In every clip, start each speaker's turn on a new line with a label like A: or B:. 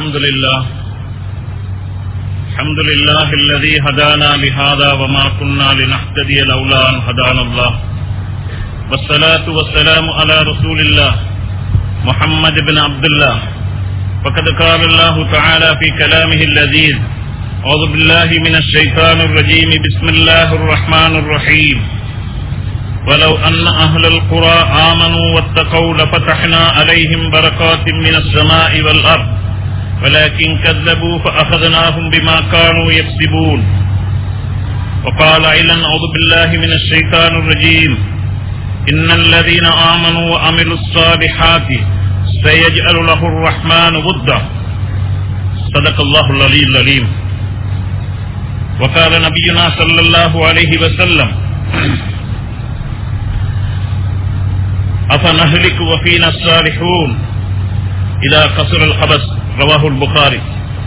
A: الحمد لله الذي هدانا لهذا وما كنا لنهتدي لولا أن هدانا الله والصلاة والسلام على رسول الله محمد بن عبد الله فقد قال الله تعالى في كلامه اللذيذ أعوذ بالله من الشيطان الرجيم بسم الله الرحمن الرحيم ولو أن أهل القرى آمنوا واتقوا لفتحنا عليهم بركات من السماء والأرض ولكن كذبوا فأخذناهم بما كانوا يكسبون وقال أيضا أعوذ بالله من الشيطان الرجيم إن الذين آمنوا وعملوا الصالحات سيجعل له الرحمن ودا صدق الله العلي العليم وقال نبينا صلى الله عليه وسلم أفنهلك وفينا الصالحون إذا قصر الخبث رواه البخاري.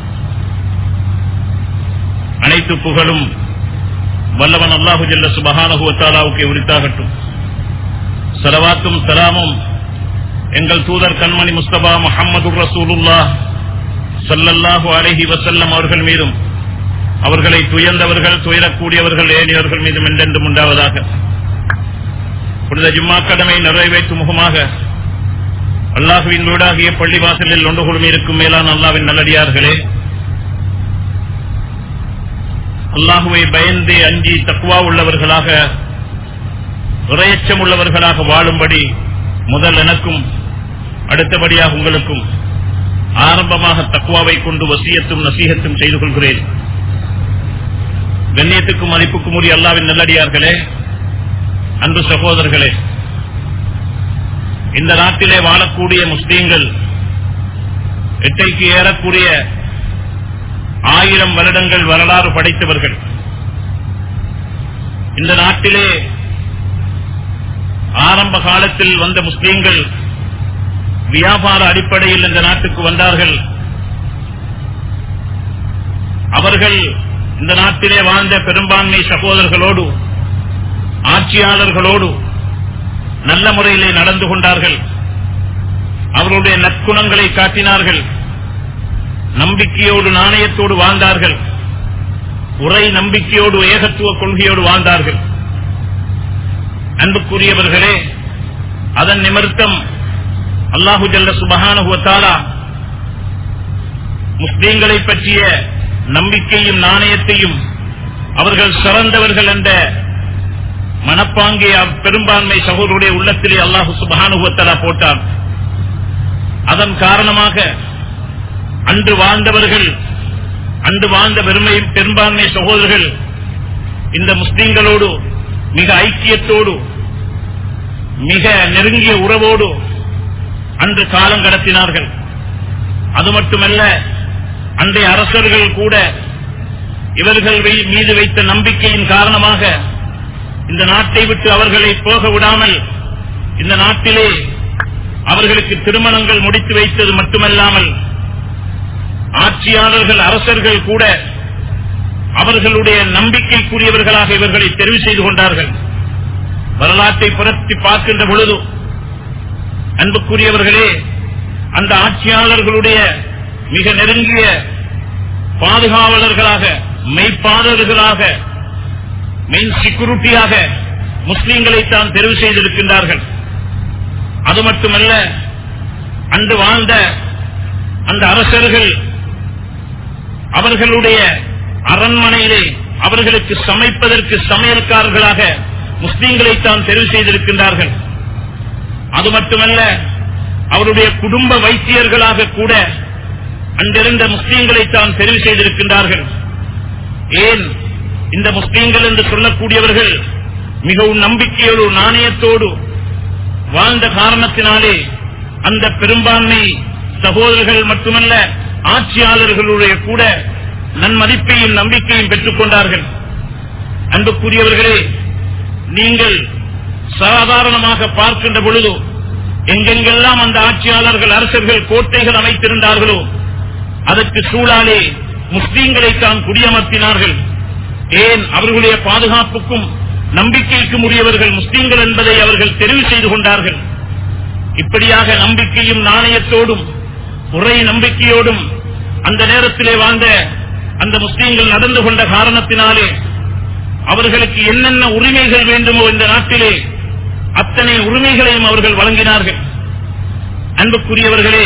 A: அனைத்து புகழும் வல்லவன் அல்லாஹு ஜல்ல சுப்ஹானஹு வ தஆலாவுக்கு உரித்தாகட்டும். ஸலவாத்தும் ஸலாமும் எங்கள் தூதர் கண்மணி முஸ்தபா முஹம்மதுர் ரசூலுல்லாஹ் ஸல்லல்லாஹு அலைஹி வஸல்லம் அவர்கள் மீதும் அவர்களை துயர்ந்தவர்கள் துயரக்கூடியவர்கள் ஏனையவர்கள் மீதும் என்றென்றும் உண்டாவதாக. புனித ஜும்மா கடமை நிறைவேற்றும் முகமாக அல்லாஹுவின் வீடாகிய பள்ளிவாசலில் ஒன்று குழுமி இருக்கும் மேலான அல்லாஹ்வின் நல்லடியார்களே, அல்லாஹுவை பயந்து அஞ்சி தக்வா உள்ளவர்களாக இறையச்சம் உள்ளவர்களாக வாழும்படி முதல் எனக்கும் அடுத்தபடியாக உங்களுக்கும் ஆரம்பமாக தக்வாவை கொண்டு வசியத்தும் நசீகத்தும் செய்து கொள்கிறேன். கண்ணியத்துக்கும் மதிப்புக்கும் உரிய அல்லாஹ்வின் நல்லடியார்களே, அன்பு சகோதரர்களே, இந்த நாட்டிலே வாழக்கூடிய முஸ்லீம்கள் எட்டைக்கு ஏறக்கூடிய 1000 வருடங்கள் வரலாறு படைத்தவர்கள். இந்த நாட்டிலே ஆரம்ப காலத்தில் வந்த முஸ்லீம்கள் வியாபார அடிப்படையில் இந்த நாட்டுக்கு வந்தார்கள். அவர்கள் இந்த நாட்டிலே வாழ்ந்த பெரும்பான்மை சகோதரர்களோடு ஆட்சியாளர்களோடு நல்ல முறையிலே நடந்து கொண்டார்கள். அவருடைய நற்குணங்களை காட்டினார்கள். நம்பிக்கையோடு நாணயத்தோடு வாழ்ந்தார்கள். உரை நம்பிக்கையோடு ஏகத்துவ கொள்கையோடு வாழ்ந்தார்கள். அன்புக்குரியவர்களே, அதன் நிமித்தம் அல்லாஹு ஜல்ல சுப்ஹானஹு வ தஆலா முஸ்லிம்களை பற்றிய நம்பிக்கையும் நாணயத்தையும் அவர்கள் சிறந்தவர்கள் என்ற மனப்பாங்கே பெரும்பான்மை சகோதரருடைய உள்ளத்திலே அல்லாஹு சுப்ஹானஹு வ தஆலா போட்டார். அதன் காரணமாக அன்று வாழ்ந்தவர்கள், அன்று வாழ்ந்த பெரும்பான்மை சகோதரர்கள் இந்த முஸ்லிம்களோடு மிக ஐக்கியத்தோடு மிக நெருங்கிய உறவோடு அன்று காலம் கடத்தினார்கள். அது மட்டுமல்ல, அன்றைய அரசர்கள் கூட இவர்கள் மீது வைத்த நம்பிக்கையின் காரணமாக இந்த நாட்டை விட்டு அவர்களை போக விடாமல் இந்த நாட்டிலே அவர்களுக்கு திருமணங்கள் முடித்து வைத்தது மட்டுமல்லாமல் ஆட்சியாளர்கள் அரசர்கள் கூட அவர்களுடைய நம்பிக்கைக்குரியவர்களாக இவர்களை தெரிவு செய்து கொண்டார்கள். வரலாற்றை புரட்டி பார்க்கின்ற பொழுது அன்புக்குரியவர்களே, அந்த ஆட்சியாளர்களுடைய மிக நெருங்கிய பாதுகாவலர்களாக, மெய்ப்பாளர்களாக, மெயின் செக்யூரிட்டியாக முஸ்லிம்களை தான் தெரிவு செய்திருக்கின்றார்கள். அது மட்டுமல்ல, அன்று வாழ்ந்த அந்த அரசர்கள் அவர்களுடைய அரண்மனையிலே அவர்களுக்கு சமைப்பதற்கு சமையல்காரர்களாக முஸ்லிம்களை தான் தெரிவு செய்திருக்கின்றார்கள். அது மட்டுமல்ல, அவருடைய குடும்ப வைத்தியர்களாக கூட அங்கிருந்த முஸ்லிம்களை தான் தெரிவு செய்திருக்கின்றார்கள். ஏன் இந்த முஸ்லிம்கள் என்று சொல்லக்கூடியவர்கள் மிகவும் நம்பிக்கையோடு நாணயத்தோடு வாழ்ந்த காரணத்தினாலே அந்த பெரும்பான்மை சகோதரர்கள் மட்டுமல்ல ஆட்சியாளர்களுடைய கூட நன்மதிப்பையும் நம்பிக்கையும் பெற்றுக் கொண்டார்கள். அன்புக்குரியவர்களே, நீங்கள் சாதாரணமாக பார்க்கின்ற பொழுது எங்கெங்கெல்லாம் அந்த ஆட்சியாளர்கள் அரசர்கள் கோட்டைகள் அமைத்திருந்தார்களோ அதற்கு சூழாலே முஸ்லிம்களை தான் குடியமர்த்தினார்கள். ஏன்? அவர்களுடைய பாதுகாப்புக்கும் நம்பிக்கைக்கும் உரியவர்கள் முஸ்லிம்கள் என்பதை அவர்கள் தெரிவு செய்து கொண்டார்கள். இப்படியாக நம்பிக்கையும் நாணயத்தோடும் உரை நம்பிக்கையோடும் அந்த நேரத்திலே வாழ்ந்த அந்த முஸ்லீம்கள் நடந்து கொண்ட காரணத்தினாலே அவர்களுக்கு என்னென்ன உரிமைகள் வேண்டுமோ இந்த நாட்டிலே அத்தனை உரிமைகளையும் அவர்கள் வழங்கினார்கள். அன்புக்குரியவர்களே,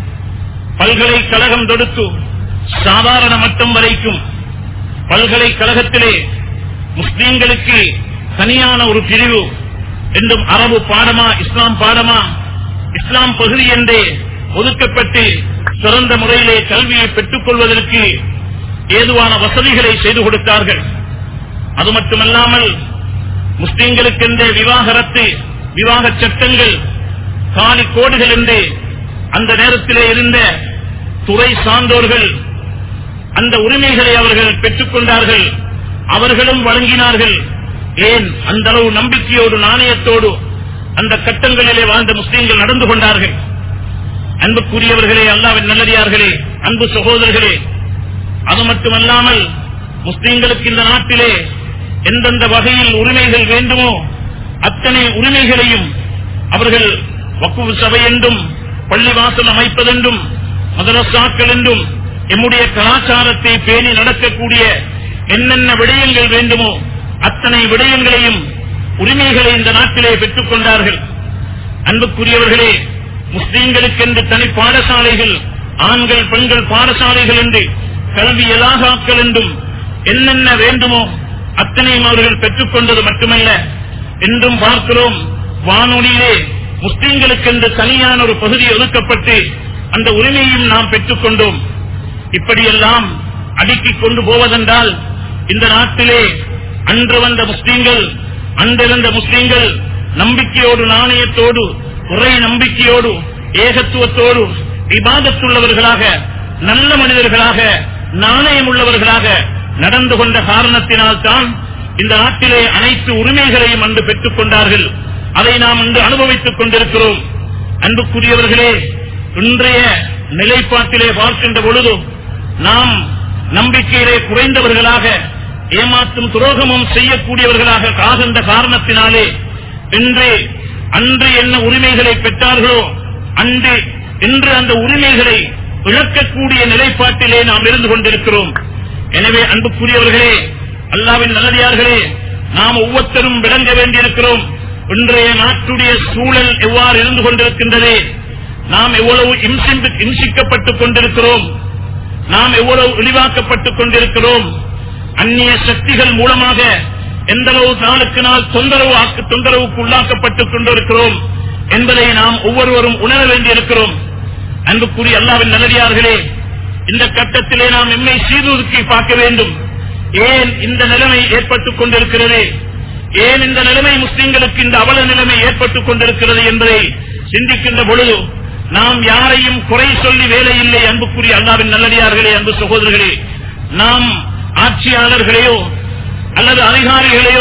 A: பல்கலைக்கழகம் தொடுத்து சாதாரண மட்டம் வரைக்கும் பல்கலைக்கழகத்திலே முஸ்லீம்களுக்கு தனியான ஒரு பிரிவு என்றும் அரபு பாடமா இஸ்லாம் பாடமா இஸ்லாம் பகுதி என்றே ஒதுக்கப்பட்டு சிறந்த முறையிலே கல்வியை பெற்றுக் கொள்வதற்கு ஏதுவான வசதிகளை செய்து கொடுத்தார்கள். அது மட்டுமல்லாமல் முஸ்லீம்களுக்கென்றே விவாக சட்டங்கள் காலி கோடுகள் என்று அந்த நேரத்திலே இருந்த துறை சார்ந்தோர்கள் அந்த உரிமைகளை அவர்கள் பெற்றுக் கொண்டார்கள். அவர்களும் வழங்கினார்கள். ஏன் அந்த அளவு நம்பிக்கையோடு நாணயத்தோடு அந்த கட்டங்களிலே வாழ்ந்த முஸ்லீம்கள் நடந்து கொண்டார்கள். அன்புக்குரியவர்களே, அல்லாஹ்வின் நல்லடியார்களே, அன்பு சகோதரர்களே, அது மட்டுமல்லாமல் முஸ்லீம்களுக்கு இந்த நாட்டிலே எந்தெந்த வகையில் உரிமைகள் வேண்டுமோ அத்தனை உரிமைகளையும் அவர்கள் வக்ஃபு சபை என்றும் பள்ளிவாசல் அமைப்பதென்றும் மதரசாக்கள் என்றும் எம்முடைய கலாச்சாரத்தை பேணி நடக்கக்கூடிய என்னென்ன விடயங்கள் வேண்டுமோ அத்தனை விடயங்களையும் உரிமைகளை இந்த நாட்டிலே பெற்றுக் கொண்டார்கள். அன்புக்குரியவர்களே, முஸ்லீம்களுக்கென்று தனி பாடசாலைகள், ஆண்கள் பெண்கள் பாடசாலைகள் என்று கல்வி இலாகாக்கள் என்றும் என்னென்ன வேண்டுமோ அத்தனையும் அவர்கள் பெற்றுக் கொண்டது மட்டுமல்ல, என்றும் பார்க்கிறோம் வானொலியிலே முஸ்லீம்களுக்கென்று தனியான ஒரு பகுதி ஒதுக்கப்பட்டு அந்த உரிமையையும் நாம் பெற்றுக் கொண்டோம். இப்படியெல்லாம் அடுக்கிக் கொண்டு போவதென்றால் இந்த நாட்டிலே அன்று வந்த முஸ்லீம்கள், அன்றிருந்த முஸ்லீம்கள் நம்பிக்கையோடு நாணயத்தோடு உரை நம்பிக்கையோடு ஏகத்துவத்தோடு இபாதத்துள்ளவர்களாக நல்ல மனிதர்களாக நாணயம் உள்ளவர்களாக நடந்து கொண்ட காரணத்தினால் தான் இந்த நாட்டிலே அனைத்து உரிமைகளையும் அன்று பெற்றுக் கொண்டார்கள். அதை நாம் இன்று அனுபவித்துக் கொண்டிருக்கிறோம். அன்புக்குரியவர்களே, இன்றைய நிலைப்பாட்டிலே பார்க்கின்ற பொழுது நாம் நம்பிக்கையிலே குறைந்தவர்களாக ஏமாற்றும் துரோகமும் செய்யக்கூடியவர்களாக ஆகின்ற காரணத்தினாலே அன்று என்ன உரிமைகளை பெற்றார்களோ இன்று அந்த உரிமைகளை இழக்கக்கூடிய நிலைப்பாட்டிலே நாம் இருந்து கொண்டிருக்கிறோம். எனவே அன்புக்குரியவர்களே, அல்லாஹ்வின் நல்லடியார்களே, நாம் ஒவ்வொருத்தரும் விளங்க வேண்டியிருக்கிறோம். இன்றைய நாட்டுடைய சூழல் எவ்வாறு இருந்து கொண்டிருக்கின்றது, நாம் எவ்வளவு இம்சிக்கப்பட்டுக் கொண்டிருக்கிறோம், நாம் எவ்வளவு இழிவாக்கப்பட்டுக் கொண்டிருக்கிறோம், அந்நிய சக்திகள் மூலமாக எந்தளவு நாளுக்கு நாள் தொந்தரவுக்கு உள்ளாக்கப்பட்டுக் கொண்டிருக்கிறோம் என்பதை நாம் ஒவ்வொருவரும் உணர வேண்டியிருக்கிறோம். அன்புக்குரிய அல்லாஹ்வின் நல்லடியார்களே, இந்த கட்டத்திலே நாம் எம்மை சீர்தூக்கி பார்க்க வேண்டும். ஏன் இந்த நிலைமை ஏற்பட்டுக் கொண்டிருக்கிறது, ஏன் இந்த நிலைமை முஸ்லிம்களுக்கு இந்த அவல நிலைமை ஏற்பட்டுக் கொண்டிருக்கிறது என்பதை சிந்திக்கின்ற பொழுது நாம் யாரையும் குறை சொல்லி வேலையில்லை. அன்புக்குரிய அல்லாஹ்வின் நல்லடியார்களே, அன்பு சகோதரர்களே, நாம் ஆட்சியாளர்களையோ அல்லது அதிகாரிகளையோ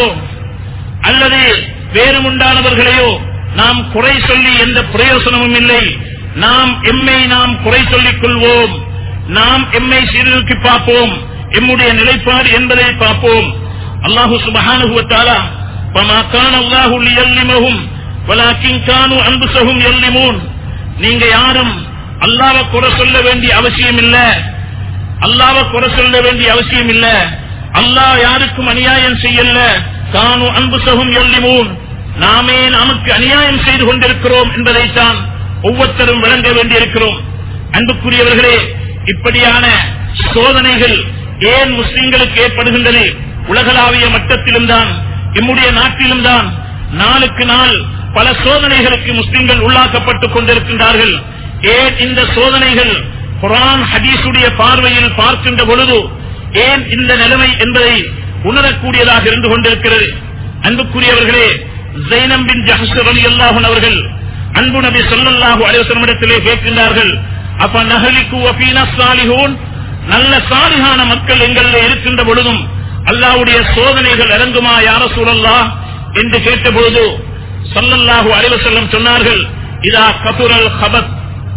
A: அல்லது வேறுமுண்டானவர்களையோ நாம் குறை சொல்லி எந்த பிரயோசனமும் இல்லை. நாம் எம்மை குறை சொல்லிக் கொள்வோம், நாம் எம்மை சீர்தூக்கி பார்ப்போம், எம்முடைய நிலைப்பாடு என்பதை பார்ப்போம். அல்லாஹு சுப்ஹானஹு வ தஆலா ஃபமா கான அல்லாஹு லியல்லிமஹும் வலாக்கின் கானூ அன்ஃபுஸஹும் யல்லிமூன். நீங்க யாரும் அல்லாஹ்வை குறை சொல்ல வேண்டிய அவசியம் இல்ல, அல்லாஹ்வை குறை சொல்ல வேண்டிய அவசியம் இல்ல. அல்லாஹ் யாருக்கும் அநியாயம் செய்யல. கானூ அன்ஃபுஸஹும் யல்லிமூன், நாமே நமக்கு அநியாயம் செய்து கொண்டிருக்கிறோம் என்பதைத்தான் ஒவ்வொருத்தரும் விளங்க வேண்டியிருக்கிறோம். அன்புக்குரியவர்களே, இப்படியான சோதனைகள் ஏன் முஸ்லிம்களுக்கு ஏற்படுகின்றது? உலகளாவிய மட்டத்திலும் தான், நம்முடைய நாட்டிலும் தான் நாளுக்கு நாள் பல சோதனைகளுக்கு முஸ்லிம்கள் உள்ளாக்கப்பட்டுக் கொண்டிருக்கின்றார்கள். ஏன் இந்த சோதனைகள் குர்ஆன் ஹதீஸுடைய பார்வையில் பார்க்கின்ற பொழுது ஏன் இந்த நிலைமை என்பதை உணரக்கூடியதாக இருந்து கொண்டிருக்கிறது? அன்புக்குரியவர்களே, ஸைனப் பின் ஜஹ்ஷ் ரலியல்லாஹு அன்ஹு அவர்கள் அன்பு நபி ஸல்லல்லாஹு அலைஹி வஸல்லம் இடத்திலே கேட்கின்றார்கள், அப்ப நஹலிகு வ ஃபீனா ஸாலிஹூன், நல்ல சாலிஹான மக்கள் எங்களிலே இருக்கின்ற பொழுதும் அல்லாஹ்வுடைய சோதனைகள் இறங்குமா யா ரசூலல்லாஹ் என்று கேட்டபொழுது ஸல்லல்லாஹு அலைஹி வஸல்லம் சொன்னார்கள், இதா கதுரல் கபத்,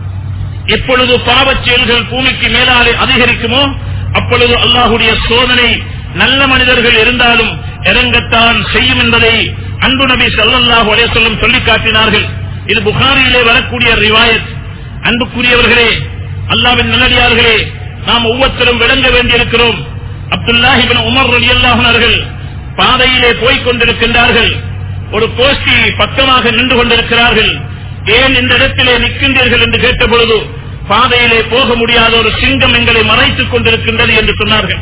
A: எப்பொழுது பாவச் செயல்கள் பூமிக்கு மேலாலே அதிகரிக்குமோ அப்பொழுது அல்லாஹ்வுடைய சோதனை நல்ல மனிதர்கள் இருந்தாலும் இறங்கத்தான் செய்யும் என்பதை அன்பு நபி ஸல்லல்லாஹு அலைஹி வஸல்லம் சொல்லி காட்டினார்கள். இது புகாரியிலே வரக்கூடிய ரிவாயத். அன்புக்குரியவர்களே, அல்லாஹ்வின் நல்லடியார்களே, நாம் ஒவ்வொருத்தரும் விளங்க வேண்டியிருக்கிறோம். அப்துல்லாஹ் இப்னு உமர் ரலியல்லாஹு அன்ஹு அவர்கள் பாதையிலே போய்க் கொண்டிருக்கின்றார்கள். ஒரு கோஷ்டி பக்கமாக நின்று கொண்டிருக்கிறார்கள். ஏன் இந்த இடத்திலே நிற்கின்றீர்கள் என்று கேட்டபொழுது, பாதையிலே போக முடியாத ஒரு சிங்கம் எங்களை மறைத்துக் கொண்டிருக்கின்றது என்று சொன்னார்கள்.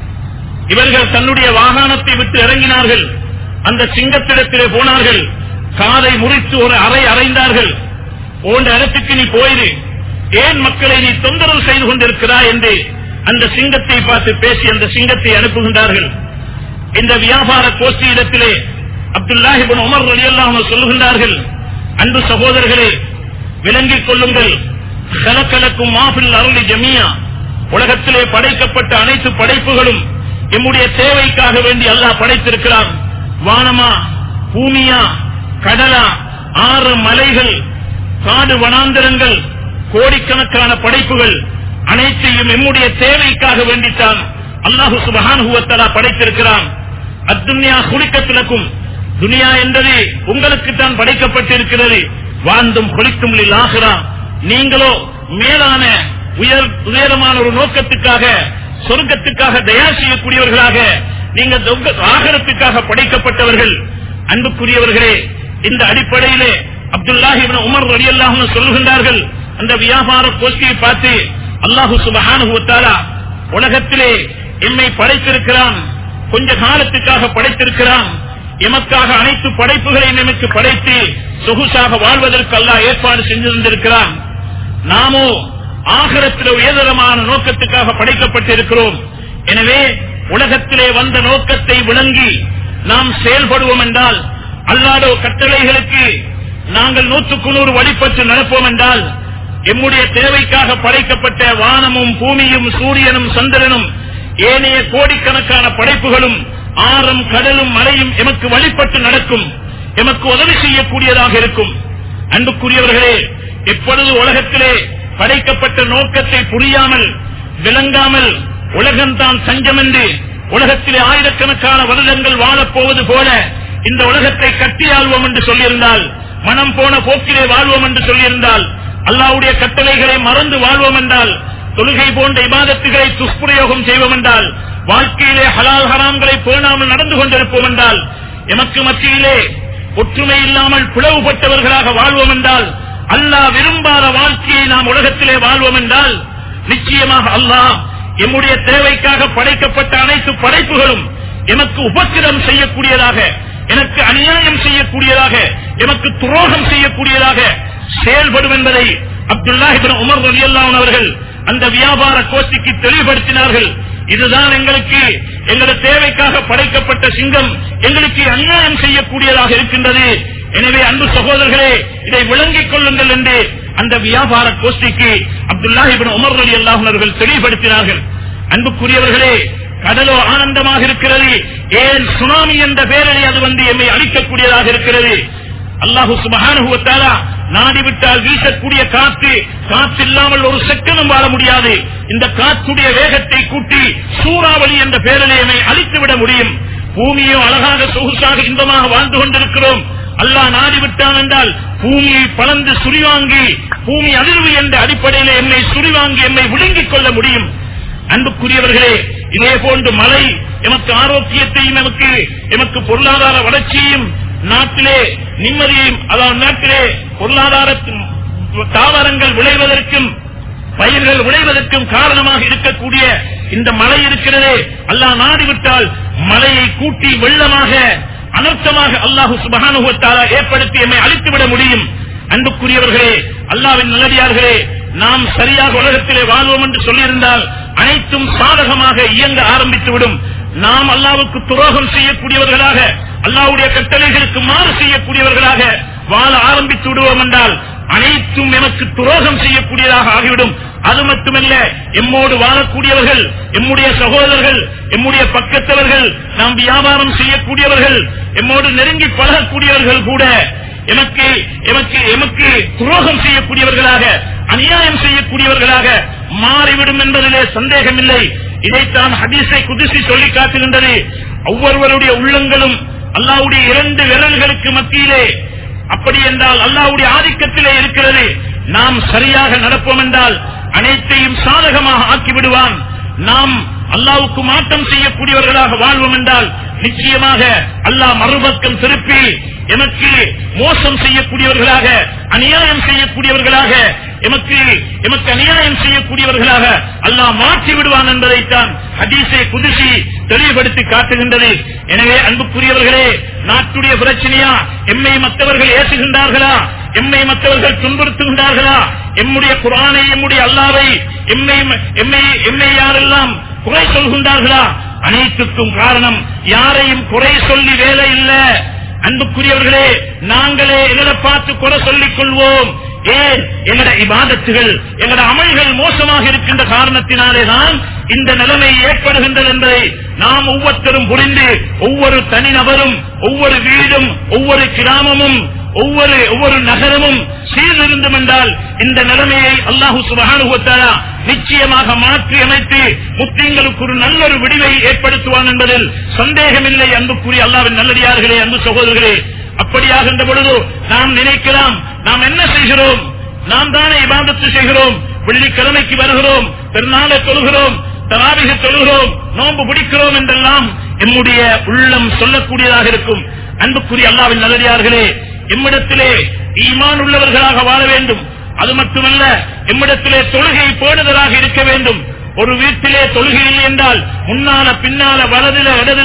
A: இவர்கள் தன்னுடைய வாகனத்தை விட்டு இறங்கினார்கள். அந்த சிங்கத்திடத்திலே போனார்கள். காதை முறித்து ஒரு அறைந்தார்கள். போன்ற இடத்துக்கு நீ போயிரு, ஏன் மக்களை நீ தொந்தரவு செய்து கொண்டிருக்கிறாய் என்று அந்த சிங்கத்தை பார்த்து பேசி அந்த சிங்கத்தை அனுப்புகின்றார்கள். இந்த வியாபார கோஷ்டியிடத்திலே அப்துல்லாஹ் இப்னு உமர் ரலியல்லாஹு அன்ஹு சொல்லுகின்றார்கள், அன்பு சகோதரர்களே, விளங்கிக் கொள்ளுங்கள், கலக்கலக்கும் மாஃபில் அருளி ஜமியா, உலகத்திலே படைக்கப்பட்ட அனைத்து படைப்புகளும் எம்முடைய தேவைக்காக வேண்டி அல்லாஹ் படைத்திருக்கிறான். வானமா, பூமியா, கடலா, ஆறு மலைகள், காடு வனாந்தரங்கள், கோடிக்கணக்கான படைப்புகள் அனைத்தையும் எம்முடைய தேவைக்காக வேண்டித்தான் அல்லாஹு சுப்ஹானஹு வ தஆலா படைத்திருக்கிறான். அத்துன்யா குலிக்கத்துலக்கும், துனியா என்பது உங்களுக்கு தான் படைக்கப்பட்டிருக்கிறது. வாழ்ந்தும் குளிக்கும் லில் ஆகிரா, நீங்களோ மேலான உயரமான ஒரு நோக்கத்துக்காக, சொர்க்கத்துக்காக தயார் செய்யக்கூடியவர்களாக, நீங்கள் ஆகிரத்துக்காக படைக்கப்பட்டவர்கள். அன்புக்குரியவர்களே, இந்த அடிப்படையிலே அப்துல்லாஹ் இப்னு உமர் ரலியல்லாஹு அன்ஹு சொல்லுகின்றார்கள், அந்த வியாபார கோஷ்டியை பார்த்து, அல்லாஹு சுப்ஹானஹு வ தஆலா உலகத்திலே எம்மை படைத்திருக்கிறான், கொஞ்ச காலத்துக்காக படைத்திருக்கிறான். எமக்காக அனைத்து படைப்புகளையும் நமக்கு படைத்து சொகுசாக வாழ்வதற்கு அல்லாஹ் ஏற்பாடு செஞ்சிருந்திருக்கிறான். நாமோ ஆகிரத்திலே உயர்தரமான நோக்கத்துக்காக படைக்கப்பட்டிருக்கிறோம். எனவே உலகத்திலே வந்த நோக்கத்தை விளங்கி நாம் செயல்படுவோம் என்றால், அல்லாஹ்வுடைய கட்டளைகளுக்கு நாங்கள் 100% வழிபட்டு நடப்போம் என்றால், எம்முடைய தேவைக்காக படைக்கப்பட்ட வானமும் பூமியும் சூரியனும் சந்திரனும் ஏனைய கோடிக்கணக்கான படைப்புகளும் ஆறும் கடலும் மலையும் எமக்கு வழிபட்டு நடக்கும், எமக்கு உதவி செய்யக்கூடியதாக இருக்கும். அன்புக்குரியவர்களே, எப்பொழுது உலகத்திலே படைக்கப்பட்ட நோக்கத்தை புரியாமல் விளங்காமல் உலகம்தான் சஞ்சம் என்று உலகத்திலே ஆயிரக்கணக்கான வருடங்கள் வாழப்போவது போல இந்த உலகத்தை கட்டியாள்வோம் என்று சொல்லியிருந்தால், மனம் போன போக்கிலே வாழ்வோம் என்று சொல்லியிருந்தால், அல்லாஹ்வுடைய கட்டளைகளை மறந்து வாழ்வோம் என்றால், தொழுகை போன்ற இபாதத்துகளை துஷ்பிரயோகம் செய்வோம் என்றால், வாழ்க்கையிலே ஹலால் ஹராம்களை பேணாமல் நடந்து கொண்டிருப்போம் என்றால், எமக்கு மத்தியிலே ஒற்றுமை இல்லாமல் பிளவுபட்டவர்களாக வாழ்வோம் என்றால், அல்லாஹ் விரும்பாத வாழ்க்கையை நாம் உலகத்திலே வாழ்வோம் என்றால், நிச்சயமாக அல்லாஹ் எம்முடைய தேவைக்காக படைக்கப்பட்ட அனைத்து படைப்புகளும் எமக்கு உபத்திரம் செய்யக்கூடியதாக, எனக்கு அநியாயம் செய்யக்கூடியதாக, எமக்கு துரோகம் செய்யக்கூடியதாக செயல்படும் என்பதை அப்துல்லாஹ் இப்னு உமர் ரலியல்லாஹு அன்ஹு அவர்கள் அந்த வியாபார கோஷ்டிக்கு தெளிவுபடுத்தினார்கள். இதுதான் எங்களுக்கு எங்களுடைய தேவைக்காக படைக்கப்பட்ட சிங்கம் எங்களுக்கு அநியாயம் செய்யக்கூடியதாக இருக்கின்றது. எனவே அன்பு சகோதரர்களே, இதை விளங்கிக் கொள்ளுங்கள் என்று அந்த வியாபார கோஷ்டிக்கு அப்துல்லாஹ் இப்னு உமர் ரலியல்லாஹு அன்ஹு அவர்கள் தெளிவுபடுத்தினார்கள். அன்புக்குரியவர்களே, கடலோ ஆனந்தமாக இருக்கிறது, ஏன் சுனாமி என்ற பேரலை அது வந்து எம்மை அழிக்கக்கூடியதாக இருக்கிறது. அல்லாஹு சுப்ஹானஹு வ தஆலா நாடிவிட்டால் வீசக்கூடிய காற்றில்லாமல் ஒரு செகண்டும் வாழ முடியாது. இந்த காற்றுடைய வேகத்தை கூட்டி சூறாவளி என்ற பேரலையை அழித்துவிட முடியும். பூமியோ அழகாக சொகுசாக இன்பமாக வாழ்ந்து கொண்டிருக்கிறோம். அல்லாஹ் நாடிவிட்டான் என்றால் பூமியை பலந்து சுரிவாங்கி, பூமி அதிர்வு என்ற அடிப்படையில் எம்மை சுரிவாங்கி எம்மை விழுங்கிக் கொள்ள முடியும். அன்புக்குரியவர்களே, இதே போன்று மழை எமக்கு ஆரோக்கியத்தையும் எமக்கு பொருளாதார வளர்ச்சியையும் நாட்டிலே நிம்மதியையும், அதாவது நாட்டிலே பொருளாதார தாவரங்கள் விளைவதற்கும் பயிர்கள் விளைவதற்கும் காரணமாக இருக்கக்கூடிய இந்த மழை இருக்கிறதே, அல்லாஹ் நாடிவிட்டால் மழையை கூட்டி வெள்ளமாக அனர்த்தமாக அல்லாஹு சுப்ஹானஹு வ தஆலா ஏற்படுத்தி எம்மை அழித்துவிட முடியும். அன்புக்குரியவர்களே, அல்லாஹ்வின் நல்லடியார்களே, நாம் சரியாக உலகத்திலே வாழ்வோம் என்று சொல்லியிருந்தால் அனைத்தும் சாதகமாக இயங்க ஆரம்பித்துவிடும். நாம் அல்லாஹ்வுக்கு துரோகம் செய்யக்கூடியவர்களாக, அல்லாஹ்வுடைய கட்டளைகளுக்கு மாறு செய்யக்கூடியவர்களாக வாழ ஆரம்பித்து விடுவோம் என்றால் அனைத்தும் எமக்கு துரோகம் செய்யக்கூடியதாக ஆகிவிடும். அது மட்டுமல்ல, எம்மோடு வாழக்கூடியவர்கள், எம்முடைய சகோதரர்கள், எம்முடைய பக்கத்தவர்கள், நாம் வியாபாரம் செய்யக்கூடியவர்கள், எம்மோடு நெருங்கி பழகக்கூடியவர்கள் கூட எமக்கு துரோகம் செய்யக்கூடியவர்களாக, அநியாயம் செய்யக்கூடியவர்களாக மாறிவிடும் என்பதிலே சந்தேகமில்லை. இதைத்தான் ஹதீஸை குதுஸி சொல்லி காட்டுகின்றது. ஒவ்வொருவருடைய உள்ளங்களும் அல்லாஹ்வுடைய 2 விரல்களுக்கு மத்தியிலே, அப்படி என்றால் அல்லாஹ்வுடைய ஆதிக்கத்திலே இருக்கிறது. நாம் சரியாக நடப்போம் என்றால் அனைத்தையும் சாதகமாக நாசமாக்கி விடுவான். நாம் அல்லாஹ்வுக்கு மாற்றம் செய்யக்கூடியவர்களாக வாழ்வோம் என்றால் நிச்சயமாக அல்லாஹ் மறுபக்கம் திருப்பி எமக்கு மோசம் செய்யக்கூடியவர்களாக, அநியாயம் செய்யக்கூடியவர்களாக, எமக்கு அநியாயம் செய்யக்கூடியவர்களாக அல்லாஹ் மாற்றி விடுவான் என்பதைத்தான் ஹதீஸே குதுஸி தெளிவுபடுத்தி காட்டுகின்றது. எனவே அன்புக்குரியவர்களே, நாட்டுடைய பிரச்சனையா, எம்மை மற்றவர்கள் ஏசுகின்றார்களா, எம்மை மற்றவர்கள் துன்புறுத்துகின்றார்களா, எம்முடைய குர்ஆனை, எம்முடைய அல்லாஹ்வை எம்மை யாரெல்லாம் குறை சொல்கின்றார்களா, அனைத்துக்கும் காரணம் யாரையும் குறை சொல்லி வேலை இல்ல. அன்புக்குரியவர்களே, நாங்களே எங்களை பார்த்து குறை சொல்லிக் கொள்வோம். ஏன்? எங்களுடைய இபாதத்துகள், எங்களுடைய அமல்கள் மோசமாக இருக்கின்ற காரணத்தினாலேதான் இந்த நிலைமை ஏற்படுகின்றது என்பதை நாம் ஒவ்வொருத்தரும் புரிந்து, ஒவ்வொரு தனிநபரும், ஒவ்வொரு வீடும், ஒவ்வொரு கிராமமும், ஒவ்வொரு நகரமும் சீர்திருந்தும் என்றால் இந்த நிலைமையை அல்லாஹு சுப்ஹானஹு வ தஆலா நிச்சயமாக மாற்றி அமைத்து முஸ்லிம்களுக்கு ஒரு நல்லொரு விடிவை ஏற்படுத்துவான் என்பதில் சந்தேகமில்லை. அன்புக்குரிய அல்லாஹ்வின் நல்லடியார்களே, அன்பு சகோதரர்களே, அப்படியாகின்ற பொழுது நாம் நினைக்கலாம், நாம் என்ன செய்கிறோம்? நாம் தானே இபாதத்து செய்கிறோம், வெள்ளிக்கிழமைக்கு வருகிறோம், பெருநாளை தொழுகிறோம், தராவிஹ் தொழுகிறோம், நோன்பு பிடிக்கிறோம் என்றெல்லாம் எம்முடைய உள்ளம் சொல்லக்கூடியதாக இருக்கும். அன்புக்குரிய அல்லாஹ்வின் நல்லடியார்களே, எம்மிடத்திலே ஈமான் உள்ளவர்களாக வாழ வேண்டும். அது மட்டுமல்ல, எம்மிடத்திலே தொழுகை பேணுதலாக இருக்க வேண்டும். ஒரு வீட்டிலே தொழுகை இல்லை என்றால் முன்னால பின்னால வலதில இடதில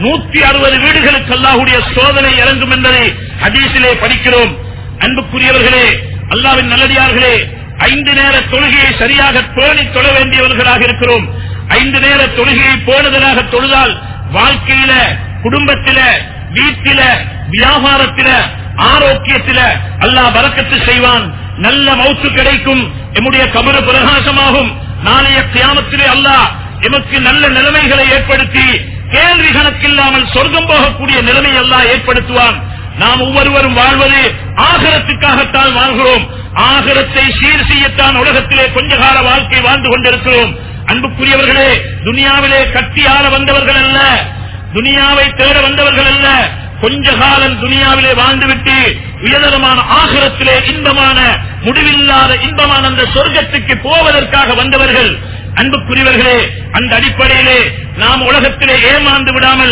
A: 160 வீடுகளுக்கு அல்லாஹ்வுடைய சோதனை இறங்கும் என்பதை ஹதீஸிலே படிக்கிறோம். அன்புக்குரியவர்களே, அல்லாஹ்வின் நல்லடியார்களே, 5 நேர தொழுகையை சரியாக பேணி தொழ வேண்டியவர்களாக இருக்கிறோம். 5 நேர தொழுகையை பேணுதலாக தொழுதால் வாழ்க்கையில, குடும்பத்தில, வீட்டில, வியாபாரத்தில, ஆரோக்கியத்தில அல்லாஹ் பரக்கத்து செய்வான். நல்ல மௌத்து கிடைக்கும். எம்முடைய கபர் பிரகாசமாகும். நாளைய கியாமத்திலே அல்லாஹ் எமக்கு நல்ல நிலைமைகளை ஏற்படுத்தி கேள்வி கணக்கில்லாமல் சொர்க்கம் போகக்கூடிய நிலைமை அல்லாஹ் ஏற்படுத்துவான். நாம் ஒவ்வொருவரும் வாழ்வது ஆகிரத்துக்காகத்தான் வாழ்கிறோம். ஆகிரத்தை சீர் செய்யத்தான் உலகத்திலே கொஞ்ச கால வாழ்க்கை வாழ்ந்து கொண்டிருக்கிறோம். அன்புக்குரியவர்களே, துனியாவிலே கட்டி ஆள வந்தவர்கள் அல்ல, துனியாவை தேட வந்தவர்கள் அல்ல. கொஞ்ச காலம் துனியாவிலே வாழ்ந்துவிட்டு உயர்தரமான ஆகிரத்திலே இன்பமான, முடிவில்லாத இன்பமான அந்த சொர்க்கத்துக்கு போவதற்காக வந்தவர்கள். அன்புக்குரியவர்களே, அந்த அடிப்படையிலே நாம் உலகத்திலே ஏமாந்து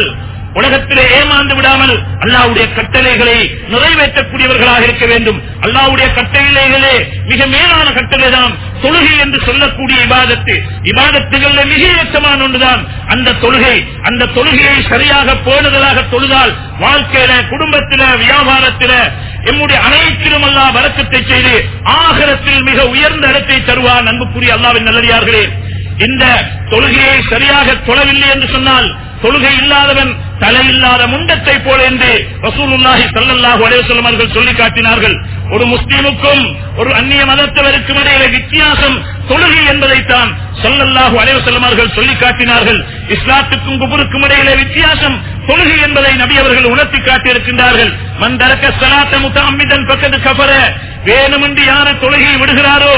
A: விடாமல் அல்லாஹ்வுடைய கட்டளைகளை நிறைவேற்றக்கூடியவர்களாக இருக்க வேண்டும். அல்லாஹ்வுடைய கட்டளைகளே மிக மேலான கட்டளை தான் தொழுகை என்று சொல்லக்கூடிய இபாதத்துகள் மிக ஏற்றமான ஒன்றுதான் அந்த தொழுகை. அந்த தொழுகையை சரியாக பேணுதலாக தொழுதால் வாழ்க்கையில, குடும்பத்தில, வியாபாரத்தில, எம்முடைய அனைத்திலும் அல்லாஹ் பரக்கத்தை செய்து ஆகிரத்தில் மிக உயர்ந்த இடத்தை தருவான். அன்புக்குரிய அல்லாஹ்வின் நல்லடியார்களே, இந்த தொழுகையை சரியாக தொழவில்லை என்று சொன்னால் தொழுகை இல்லாதவன் தலையில்லாத முண்டத்தை போல என்று ரசூலுல்லாஹி ஸல்லல்லாஹு அலைஹி வஸல்லம் அவர்கள் சொல்லி காட்டினார்கள். ஒரு முஸ்லிமுக்கும் ஒரு அந்நிய மதத்தவருக்கும் இடையிலே வித்தியாசம் தொழுகை என்பதைத்தான் ஸல்லல்லாஹு அலைஹி வஸல்லம் அவர்கள் சொல்லி காட்டினார்கள். இஸ்லாத்துக்கும் குஃபருக்கும் இடையிலே வித்தியாசம் தொழுகை என்பதை நபி அவர்கள் உணர்த்தி காட்டியிருக்கின்றார்கள். மன் தரக்க ஸலாத்த முத்தஅம்மிதன் ஃபக்கத் கஃபர, வேணுமென்று யார் தொழுகையை விடுகிறாரோ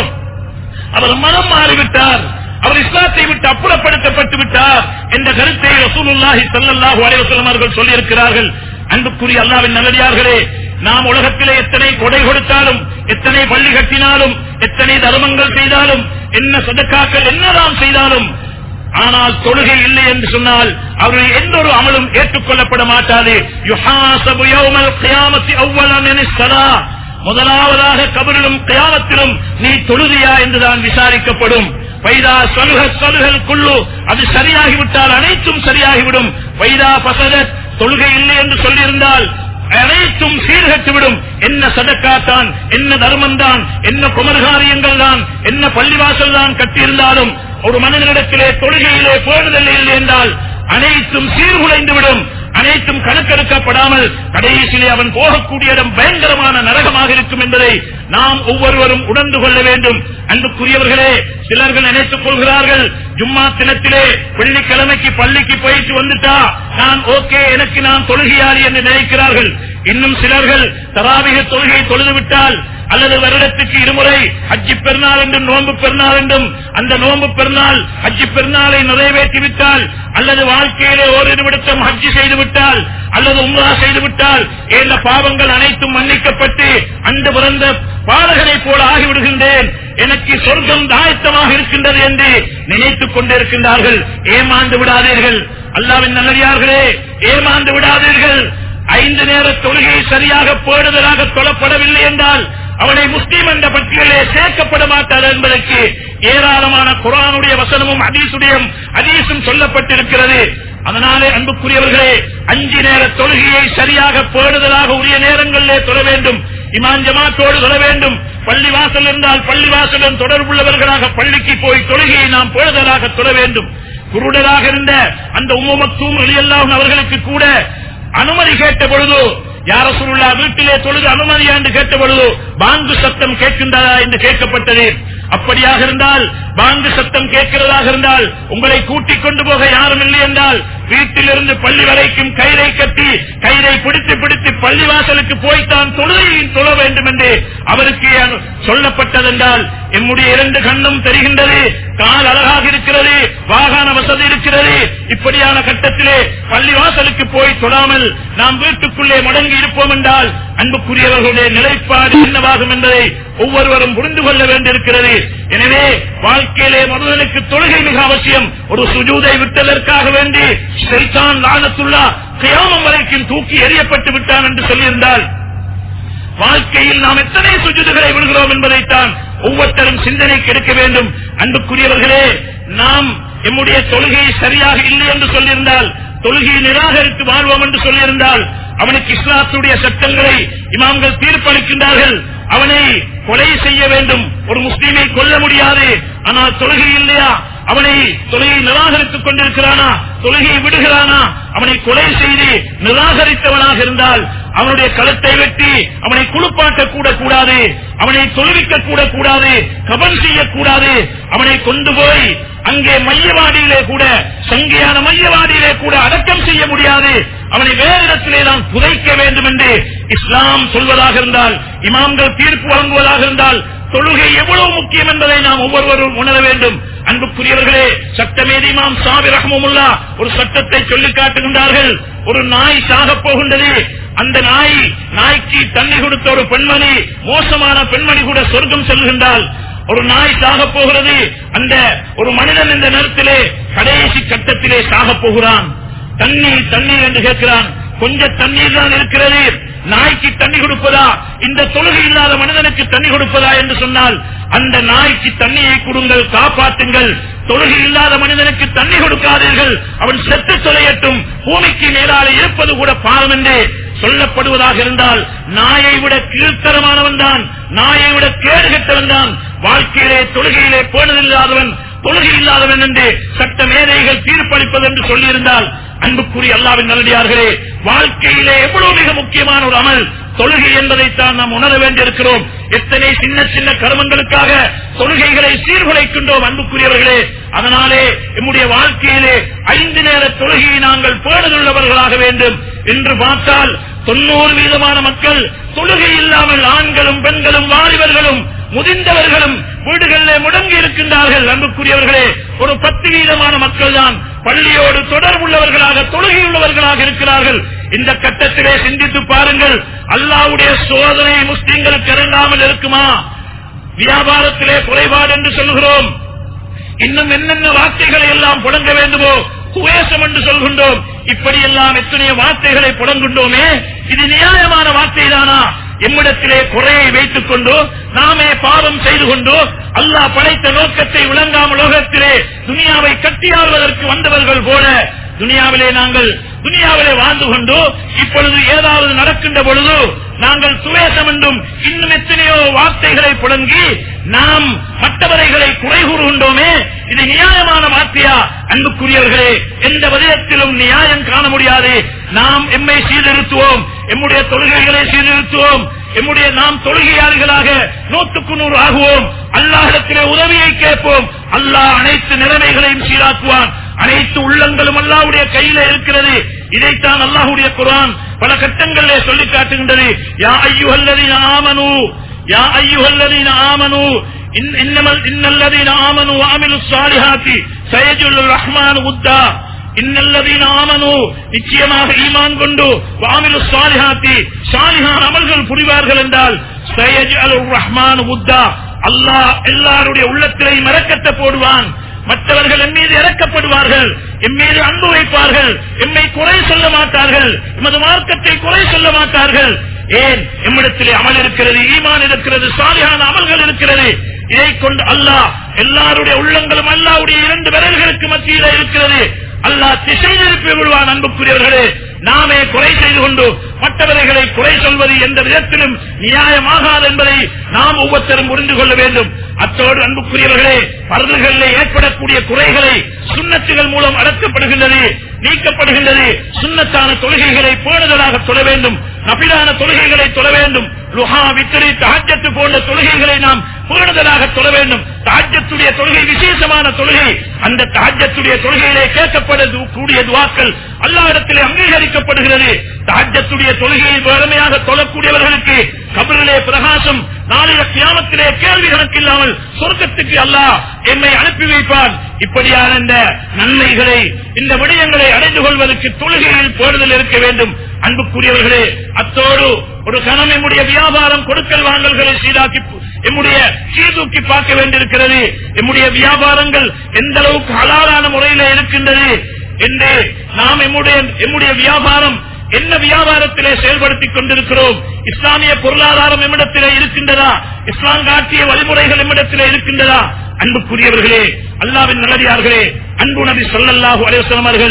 A: அவர் மனம் மாறிவிட்டார், அவர் இஸ்லாத்தை விட்டு அப்புறப்படுத்தப்பட்டு விட்டார் என்ற கருத்தை ரசூலுல்லாஹி ஸல்லல்லாஹு அலைஹி வஸல்லம் அவர்கள் சொல்லி இருக்கிறார்கள். அன்புக்குரிய அல்லாஹ்வின் நல்லடியார்களே, நாம் உலகத்திலே எத்தனை கொடை கொடுத்தாலும், எத்தனை பள்ளி கட்டினாலும், எத்தனை தர்மங்கள் செய்தாலும், என்ன சதக்காக்கள் என்னதான் செய்தாலும், ஆனால் தொழுகை இல்லை என்று சொன்னால் அவருடைய எந்த ஒரு அமலும் ஏற்றுக்கொள்ளப்பட மாட்டாது. யுஹாஸபு யௌமல் கியாமத்தி அவ்வலன் மினஸ்-ஸலா, முதலாவதாக கபரிலும் கியாமத்திலும் நீ தொழுதியா என்றுதான் விசாரிக்கப்படும். வைதா சலுகல் குள்ளு, அது சரியாகிவிட்டால் அனைத்தும் சரியாகிவிடும். வைதா பசதத், தொழுகை இல்லை என்று சொல்லியிருந்தால் அனைத்தும் சீர்கட்டுவிடும். என்ன சதக்காத்தான், என்ன தர்மம் தான், என்ன குமர்காரியங்கள் தான், என்ன பள்ளிவாசல் தான் கட்டியிருந்தாலும் ஒரு மனிதனிடத்திலே தொழுகையிலே பேணுதல் இல்லை என்றால் அனைத்தும் சீர்குலைந்துவிடும். அனைத்தும் கணக்கெடுக்கப்படாமல் கடைசியிலே அவன் போகக்கூடிய இடம் பயங்கரமான நரகமாக இருக்கும் என்பதை நாம் ஒவ்வொருவரும் உணர்ந்து கொள்ள வேண்டும். அன்புக்குரியவர்களே, சிலர்கள் நினைத்துக் கொள்கிறார்கள், ஜும்மா தினத்திலே வெள்ளிக்கிழமைக்கு பள்ளிக்கு போயிட்டு வந்துட்டா நான் ஓகே, எனக்கு நான் தொழுகையாளி என்று நினைக்கிறார்கள். இன்னும் சிலர்கள் தராவிஹ் தொழுகை தொழுது விட்டால் அல்லது வருடத்துக்கு இருமுறை ஹஜ்ஜி பெருநாள் என்றும் நோன்பு பெருநாள் என்றும் அந்த நோன்பு பெருநாள் ஹஜ்ஜி பெருநாளை நிறைவேற்றிவிட்டால் அல்லது வாழ்க்கையிலே ஒரு நிமிடம் ஹஜ்ஜி செய்துவிட்டால் அல்லது உம்ரா செய்துவிட்டால் இந்த பாவங்கள் அனைத்தும் மன்னிக்கப்பட்டு அந்த பிறந்த பாலகனை போல ஆகிவிடுகின்றேன் எனக்கு சொர்க்கம் தாயத்தமாக இருக்கின்றது என்று நினைத்துக் கொண்டிருக்கின்றார்கள். ஏமாந்து விடாதீர்கள் அல்லாஹ்வின் நல்லடியார்களே, ஏமாந்து விடாதீர்கள். 5 நேர தொழுகை சரியாக பேணுதலாக தொழப்படவில்லை என்றால் அவனை முஸ்லிம் என்ற பட்டியலே சேர்க்கப்பட மாட்டார் என்பதற்கு ஏராளமான குர்ஆனுடைய வசனமும் ஹதீஸும் சொல்லப்பட்டிருக்கிறது. அதனாலே அன்புக்குரியவர்களே, 5 நேர தொழுகையை சரியாக பேணுதலாக உரிய நேரங்களிலே தொழ வேண்டும். இமாம் ஜமாத்தோடு தொழ வேண்டும். பள்ளிவாசல் இருந்தால் பள்ளிவாசலுடன் தொடர்புள்ளவர்களாக பள்ளிக்கு போய் தொழுகையை நாம் பேணுதலாக தொழ வேண்டும். குருடராக இருந்த அந்த உம்மு மக்தூம் ரலியல்லாஹு அவர்களுக்கு கூட அனுமதி கேட்ட பொழுது, யா ரசூலுல்லாஹ் வீட்டிலே தொழுது அனுமதியா என்று கேட்ட பொழுது பாங்கு சத்தம் கேட்கின்றதா என்று கேட்கப்பட்டது. அப்படியாக இருந்தால், பாங்கு சத்தம் கேட்கிறதாக இருந்தால் உங்களை கூட்டிக் கொண்டு போக யாரும் இல்லை என்றால் வீட்டிலிருந்து பள்ளி வரைக்கும் கயிறை கட்டி கயிறை பிடித்து பிடித்து பள்ளிவாசலுக்கு போய்த்தான் தொழுகையில் தொழ வேண்டும் என்று அவருக்கு சொல்லப்பட்டதென்றால், எம்முடைய 2 கண்ணும் தெரிகின்றது, கால் அழகாக இருக்கிறது, வாகன வசதி இருக்கிறது. இப்படியான கட்டத்திலே பள்ளிவாசலுக்கு போய் தொழாமல் நாம் வீட்டுக்குள்ளே முடங்கி இருப்போம் என்றால் அன்புக்குரியவர்களுடைய நிலைப்பாடு என்னவாகும் என்பதை ஒவ்வொருவரும் புரிந்து கொள்ள வேண்டியிருக்கிறது. எனவே வாழ்க்கையிலே மனிதனுக்கு தொழுகை மிக அவசியம். ஒரு சுஜூதை விட்டதற்காக வேண்டி ஷைத்தான் லானத்துல்லாஹ் கியாமம் வரைக்கும் தூக்கி எறியப்பட்டு விட்டான் என்று சொல்லியிருந்தால், வாழ்க்கையில் நாம் எத்தனை சுஜூதுகளை விடுகிறோம் என்பதைத்தான் ஒவ்வொருத்தரும் சிந்தனைக்கு எடுக்க வேண்டும். அன்புக்குரியவர்களே, நாம் எம்முடைய தொழுகை சரியாக இல்லை என்று சொல்லியிருந்தால், தொழுகையை நிராகரித்து வாழ்வோம் என்று சொல்லியிருந்தால், அவனுக்கு இஸ்லாத்துடைய சட்டங்களை இமாம்கள் தீர்ப்பளிக்கின்றார்கள். அவனை கொலை செய்ய வேண்டும். ஒரு முஸ்லீமை கொல்ல முடியாது. ஆனால் தொழுகை இல்லையா, அவனை தொழுகையை நிராகரித்துக் கொண்டிருக்கிறானா, தொழுகையை விடுகிறானா, அவனை கொலை செய்து நிராகரித்தவனாக இருந்தால் அவனுடைய கழுத்தை வெட்டி அவனை குளிப்பாட்ட கூட கூடாது, அவனை தொழுவிக்க கூட கூடாது, கபன் செய்யக்கூடாது. அவனை கொண்டு போய் அங்கே மையவாடியிலே கூட, சங்கையான மையவாடியிலே கூட அடக்கம் செய்ய முடியாது. அவனை வேறு இடத்திலே நாம் புதைக்க வேண்டும் என்று இஸ்லாம் சொல்வதாக இருந்தால், இமாம்கள் தீர்ப்பு வழங்குவதாக இருந்தால், தொழுகை எவ்வளவு முக்கியம் என்பதை நாம் ஒவ்வொருவரும் உணர வேண்டும். அன்புக்குரியவர்களே, சட்டமேதை இமாம் சாபிர் ரஹ்மத்துல்லாஹ் ஒரு சட்டத்தை சொல்லி காட்டுகின்றார்கள். ஒரு நாய் சாகப் போகின்றது. அந்த நாய்க்கு தண்ணி கொடுத்த ஒரு பெண்மணி, மோசமான பெண்மணி கூட சொர்க்கம் செல்கின்றால், ஒரு நாய் சாகப் போகிறது. அந்த ஒரு மனிதன் இந்த நேரத்திலே கடைசி கட்டத்திலே சாகப் போகிறான். தண்ணீர் என்று கேட்கிறான். கொஞ்சம் தண்ணீர் தான் இருக்கிறது, நாய்க்கு தண்ணி கொடுப்பதா, இந்த தொழுகை இல்லாத மனிதனுக்கு தண்ணி கொடுப்பதா என்று சொன்னால், அந்த நாய்க்கு தண்ணியை கொடுங்கள், காப்பாற்றுங்கள். தொழுகை இல்லாத மனிதனுக்கு தண்ணி கொடுக்காதீர்கள், அவன் செத்து தொலையட்டும், பூமிக்கு மேலாலே இருப்பது கூட பாவம் என்று சொல்லப்படுவதாக இருந்தால், நாயை விட கீழ்த்தரமானவன் தான், நாயை விட கேடு கெட்டவன் தான் வாழ்க்கையிலே தொழுகையிலே பேணுதலில்லாதவன், தொழுகை இல்லாதவன் என்று சட்ட மேதைகள் தீர்ப்பளிப்பது என்று சொல்லியிருந்தால், அன்புக்குரிய அல்லாஹ்வின் நல்லடியார்களே, வாழ்க்கையிலே எவ்வளவு மிக முக்கியமான ஒரு அமல் தொழுகை என்பதைத்தான் நாம் உணர வேண்டியிருக்கிறோம். எத்தனை சின்ன சின்ன கர்மங்களுக்காக தொழுகைகளை சீர்குலைக்கின்றோம் அன்புக்குரியவர்களே. அதனாலே நம்முடைய வாழ்க்கையிலே 5 நேர தொழுகையை நாங்கள் பேணுதலுள்ளவர்களாக வேண்டும். என்று பார்த்தால் 90% மக்கள் தொழுகை இல்லாமல் ஆண்களும் பெண்களும் வாலிபர்களும் முதிர்ந்தவர்களும் வீடுகளிலே முடங்கி இருக்கின்றார்கள். அன்புக்குரியவர்களே, ஒரு 10% மக்கள் தான் பள்ளியோடு தொடர்புள்ளவர்களாக தொழுகை உள்ளவர்களாக இருக்கிறார்கள். இந்த கட்டத்திலே சிந்தித்து பாருங்கள், அல்லாஹ்வுடைய சோதனை முஸ்லிம்களுக்கு இறங்காமல் இருக்குமா? வியாபாரத்திலே குறைபாடு என்று சொல்கிறோம், இன்னும் என்னென்ன வார்த்தைகளை எல்லாம் புழங்க வேண்டுமோ, குவேசம் என்று சொல்கின்றோம். இப்படியெல்லாம் எத்தனையோ வார்த்தைகளை புழங்குகின்றோமே, இது நியாயமான வார்த்தை தானா? எம்மிடத்திலே குறையை வைத்துக் கொண்டு நாமே பாவம் செய்து கொண்டு அல்லாஹ் படைத்த நோக்கத்தை விளங்காமல் உலகத்திலே துனியாவை கட்டியாள்வதற்கு வந்தவர்கள் போல துனியாவிலே வாழ்ந்து கொண்டு இப்பொழுது ஏதாவது நடக்கின்ற பொழுது நாங்கள் சுவேசம் என்றும் இன்னும் எத்தனையோ வார்த்தைகளை புழங்கி நாம் மற்றவர்களை குறை கூறுகின்றோமே, இது நியாயமான வார்த்தையா? அன்புக்குரியவர்களே, எந்த விதத்திலும் நியாயம் காண முடியாது. நாம் எம்மை சீர்திருத்துவோம், எம்முடைய தொழுகைகளை சீர்திருத்துவோம், நாம் தொழுகையாளிகளாக 100க்கு 100 ஆகுவோம். அல்லாஹ்விடத்திலே உதவியை கேட்போம். அல்லாஹ் அனைத்து நிலைமைகளையும் சீராக்குவான். அனைத்து உள்ளங்களும் அல்லாஹ்வுடைய கையில இருக்கிறது. இதைத்தான் அல்லாஹ்வுடைய குர்ஆன் பல கட்டங்களிலே சொல்லி காட்டுகின்றது. யா அய்யுஹல்லதீன ஆமனூ இன்னல்லதீன ஆமனூ வஅமிலுஸ் ஸாலிஹாத்தி சயஜுலுர் ரஹ்மானு உத்தா. இன்னல்லதீன ஆமனூ, நிச்சயமாக ஈமான் கொண்டு வஅமிலுஸ் ஸாலிஹாத்தி, ஸாலிஹான அமல்கள் புரிவார்கள் என்றால் சயஜுலுர் ரஹ்மானு உத்தா, அல்லாஹ் எல்லாருடைய உள்ளத்திலையும் இரக்கத்தை போடுவான். மற்றவர்கள் எம் மீது இறக்கப்படுவார்கள், எம் மீது அன்பு வைப்பார்கள், எம்மை குறை சொல்ல மாட்டார்கள், எமது மார்க்கத்தை குறை சொல்ல மாட்டார்கள். ஏன்? எம்மிடத்திலே அமல் இருக்கிறது, ஈமான் இருக்கிறது, சாலிஹான அமல்கள் இருக்கிறது. இதை கொண்டு அல்லாஹ் எல்லாருடைய உள்ளங்களும் அல்லாஹ்வுடைய 2 விரல்களுக்கு மத்தியிலே இருக்கிறது. அல்லாஹ் திசை திருப்பி விடுவான். அன்புக்குரியவர்களே, நாமே குறை செய்து கொண்டு மற்றவர்களை குறை சொல்வது எந்த விதத்திலும் நியாயமாகாது என்பதை நாம் ஒவ்வொருத்தரும் புரிந்து கொள்ள வேண்டும். அத்தோடு அன்புக்குரியவர்களே, பர்துகளிலே ஏற்படக்கூடிய குறைகளை சுன்னத்துகள் மூலம் அடக்கப்படுகின்றது, நீக்கப்படுகின்றது. சுன்னத்தான தொழுகைகளை பேணுதலாக தொழ வேண்டும், நபிலான தொழுகைகளை தொழ வேண்டும். லுஹா, வித்ரி, தஹஜ்ஜத் போன்ற தொழுகைகளை நாம் பேணுதலாக தொழ வேண்டும். தஹஜ்ஜத்துடைய தொழுகை விசேஷமான தொழுகை. அந்த தஹஜ்ஜத்துடைய தொழுகையிலே கேட்கப்படக்கூடிய துஆக்கள் அல்லாஹ்விடத்திலே அங்கீகரிக்கப்படுகிறது. தஹஜ்ஜத்துடைய தொழுகையை வறுமையாக தொழக்கூடியவர்களுக்கு கபரிலே பிரகாசம், நாளைய கியாமத்திலே கேள்வி கணக்கில்லாமல் சொர்க்கத்துக்கு அல்லாஹ் என்னை அனுப்பி வைப்பான். இப்படியான இந்த நன்மைகளை, இந்த விடயங்களை அடைந்து கொள்வதற்கு தொழுகையில் பேணுதல் இருக்க வேண்டும். அன்புக்குரியவர்களே, அத்தோடு ஒரு கணம் நம்முடைய வியாபாரம் கொடுக்கல் வாங்கல்களை நம்முடைய சீர்தூக்கி பார்க்க வேண்டியிருக்கிறது. நம்முடைய வியாபாரங்கள் எந்த அளவுக்கு ஹலாலான முறையில் இருக்கின்றது என்று நாம் நம்முடைய வியாபாரம் என்ன வியாபாரத்திலே செயல்படுத்திக் கொண்டிருக்கிறோம்? இஸ்லாமிய பொருளாதாரம் நம்மிடத்திலே இருக்கின்றதா? இஸ்லாம் காட்டிய வழிமுறைகள் நம்மிடத்திலே இருக்கின்றதா? அன்புக்குரியவர்களே, அல்லாஹ்வின் நல்லடியார்களே, அன்பு நபி ஸல்லல்லாஹு அலைஹி வஸல்லம் அவர்கள்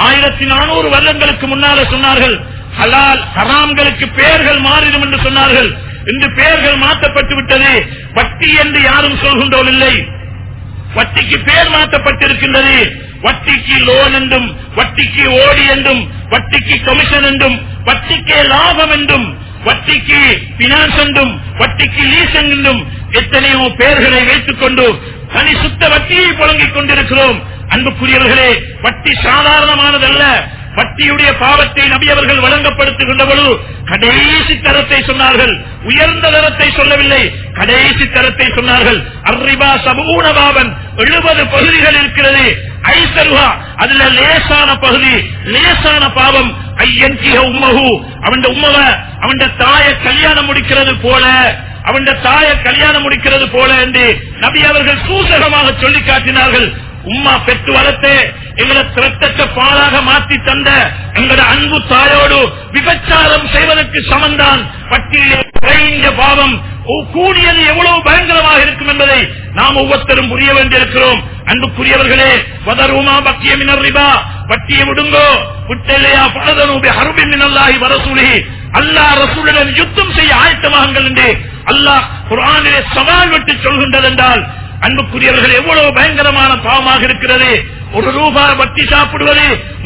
A: 1400 வருடங்களுக்கு முன்னாலே சொன்னார்கள், ஹலால் ஹராம்களுக்கு பெயர்கள் மாறிடும் என்று சொன்னார்கள். இன்று பெயர்கள் மாற்றப்பட்டு விட்டது. வட்டி என்று யாரும் சொல்கின்றோம் இல்லை, வட்டிக்கு பெயர் மாற்றப்பட்டிருக்கின்றது. வட்டிக்கு லோன் என்றும், வட்டிக்கு ஓடி என்றும், வட்டிக்கு கமிஷன் என்றும், வட்டிக்கு லாபம் என்றும், வட்டிக்கு பினான்ஸ் என்றும், வட்டிக்கு லீசன் என்றும் எத்தனையோ பெயர்களை வைத்துக் கொண்டு தனி சுத்த வட்டியை புழங்கிக் கொண்டிருக்கிறோம். அன்புக்குரியவர்களே, வட்டி சாதாரணமானதல்ல. வட்டியுடைய பாவத்தை நபி அவர்கள் வழங்கப்படுத்துகின்ற பொழுது கடைசி தரத்தை சொன்னார்கள், உயர்ந்த தரத்தை சொல்லவில்லை, கடைசி தரத்தை சொன்னார்கள். அர்ரிபா சபூன பாவன், 70 பகுதிகள் இருக்கிறது. ஐசருஹா, அதுல லேசான பகுதி, லேசான பாவம். ஐயன்கிஹ உம்மஹு, அவன் உம்மவ, அவன் தாய கல்யாணம் முடிக்கிறது போல, அவன் தாய கல்யாணம் முடிக்கிறது போல என்று நபி அவர்கள் சூசகமாக சொல்லி காட்டினார்கள். உம்மா பெற்று வளர்த்து எங்களை திரட்டற்ற பாலாக மாற்றி தந்த எங்களோட அன்பு தாயோடு விபச்சாரம் செய்வதற்கு சமந்தான். வட்டியிலே குறைந்த பாவம் கூடியது எவ்வளவு பயங்கரமாக இருக்கும் என்பதை நாம் ஒவ்வொருத்தரும் புரிய வேண்டியிருக்கிறோம். அன்புக்குரியவர்களே, வதருமா பக்கிய மினர் ரிபா, வட்டியை விடுங்கோ, விட்டலையா பலதனூபி ஹர்பின் மினல்லாஹி வரசூலிஹி, அல்லாஹ் ரசூலுடன் யுத்தம் செய்ய ஆயத்தமாகுங்கள் என்று அல்லாஹ் குர்ஆனிலே சவால் விட்டு சொல்கின்றது என்றால், அன்புக்குரியவர்கள் எவ்வளவு பயங்கரமான பாவமாக இருக்கிறது. 1 ரூபாய் வட்டி சாப்பிடுவது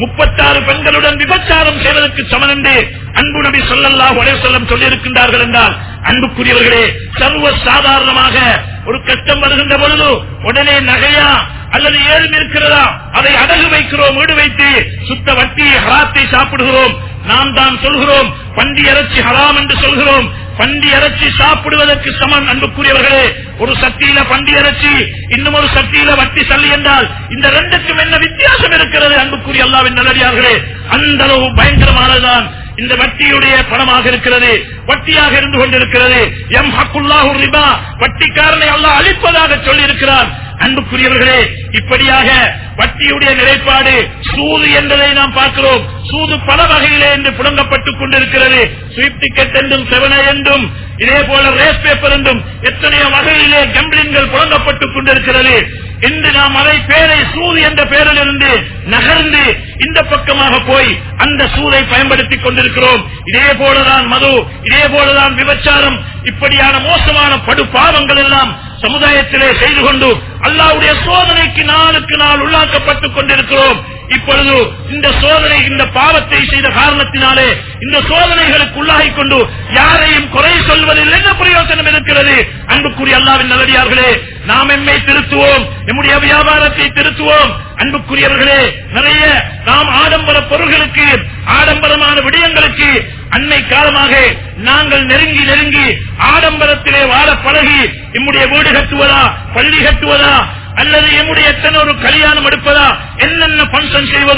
A: 36 பெண்களுடன் விபச்சாரம் செய்வதற்கு சமன் என்று அன்பு நபி ஸல்லல்லாஹு அலைஹி வஸல்லம் சொல்லியிருக்கின்றார்கள் என்றால், அன்புக்குரியவர்களே, சர்வ சாதாரணமாக ஒரு கஷ்டம் வருகின்ற பொழுது உடனே நகையா அல்லது ஏழும் இருக்கிறதா அதை அடகு வைக்கிறோம், வீடு வைத்து சுத்த வட்டி ஹராத்தை சாப்பிடுகிறோம். நாம் தான் சொல்கிறோம் பண்டி இறைச்சி ஹராம் என்று சொல்கிறோம். பண்டி இறைச்சி சாப்பிடுவதற்கு சமன். அன்புக்குரியவர்களே, ஒரு சட்டியில பண்டி இறைச்சி, இன்னும் ஒரு சட்டியில வட்டி சல்லி என்றால் இந்த ரெண்டுக்கும் என்ன வித்தியாசம் இருக்கிறது? அன்புக்குரிய அல்லாஹ்வின் நல்லடியார்களே, அந்த அளவு பயங்கரமானதுதான் இந்த வட்டியுடைய பணமாக இருக்கிறது, வட்டியாக இருந்து கொண்டிருக்கிறது. எம் ஹக்குல்லாஹு ரிபா, வட்டிக்காரனை அல்லாஹ் அழிப்பதாக சொல்லி இருக்கிறார். அன்புக்குரியவர்களே, இப்படியாக வட்டியுடைய நிலைப்பாடு சூது என்பதை நாம் பார்க்கிறோம். சூது பல வகையிலே என்று புழங்கப்பட்டுக் கொண்டிருக்கிறது. ஸ்வீப் டிக்கெட் என்றும், செவனை என்றும், இதே போல ரேஸ் பேப்பர் என்றும் எத்தனையோ வகையிலே கம்பிளின்கள் புழங்கப்பட்டுக் கொண்டிருக்கிறது. இன்று நாம் அதை பேரை சூது என்ற பெயரில் இருந்து நகர்ந்து இந்த பக்கமாக போய் அந்த சூதை பயன்படுத்திக் கொண்டிருக்கிறோம். இதே போலதான் மது, இதே போலதான் விபச்சாரம், இப்படியான மோசமான படு பாவங்கள் எல்லாம் சமுதாயத்திலே செய்து கொண்டு அல்லாஹ்வுடைய சோதனைக்கு நாளுக்கு நாள் உள்ளாக்கப்பட்டுக் கொண்டிருக்கிறோம். இப்பொழுது இந்த சோதனை, இந்த பாவத்தை செய்த காரணத்தினாலே இந்த சோதனைகளுக்கு உள்ளாகிக் கொண்டு யாரையும் குறை சொல்வதில் என்ன பிரயோஜனம் இருக்கிறது? அன்புக்குரிய அல்லாஹ்வின் நல்லடியார்களே, நாம் எம்மை திருத்துவோம், நம்முடைய வியாபாரத்தை திருத்துவோம். அன்புக்குரியவர்களே, நிறைய நாம் ஆடம்பர பொருள்களுக்கு, ஆடம்பரமான விடயங்களுக்கு அன்னை காலமாக நாங்கள் நெருங்கி நெருங்கி ஆடம்பரத்திலே வாழ பழகி நம்முடைய வீடு கட்டுவதா, பள்ளி கட்டுவதா, அல்லது எம்முடைய எத்தனை ஒரு கல்யாணம் எடுப்பதா, என்னென்ன பங்கன் செய்வதோ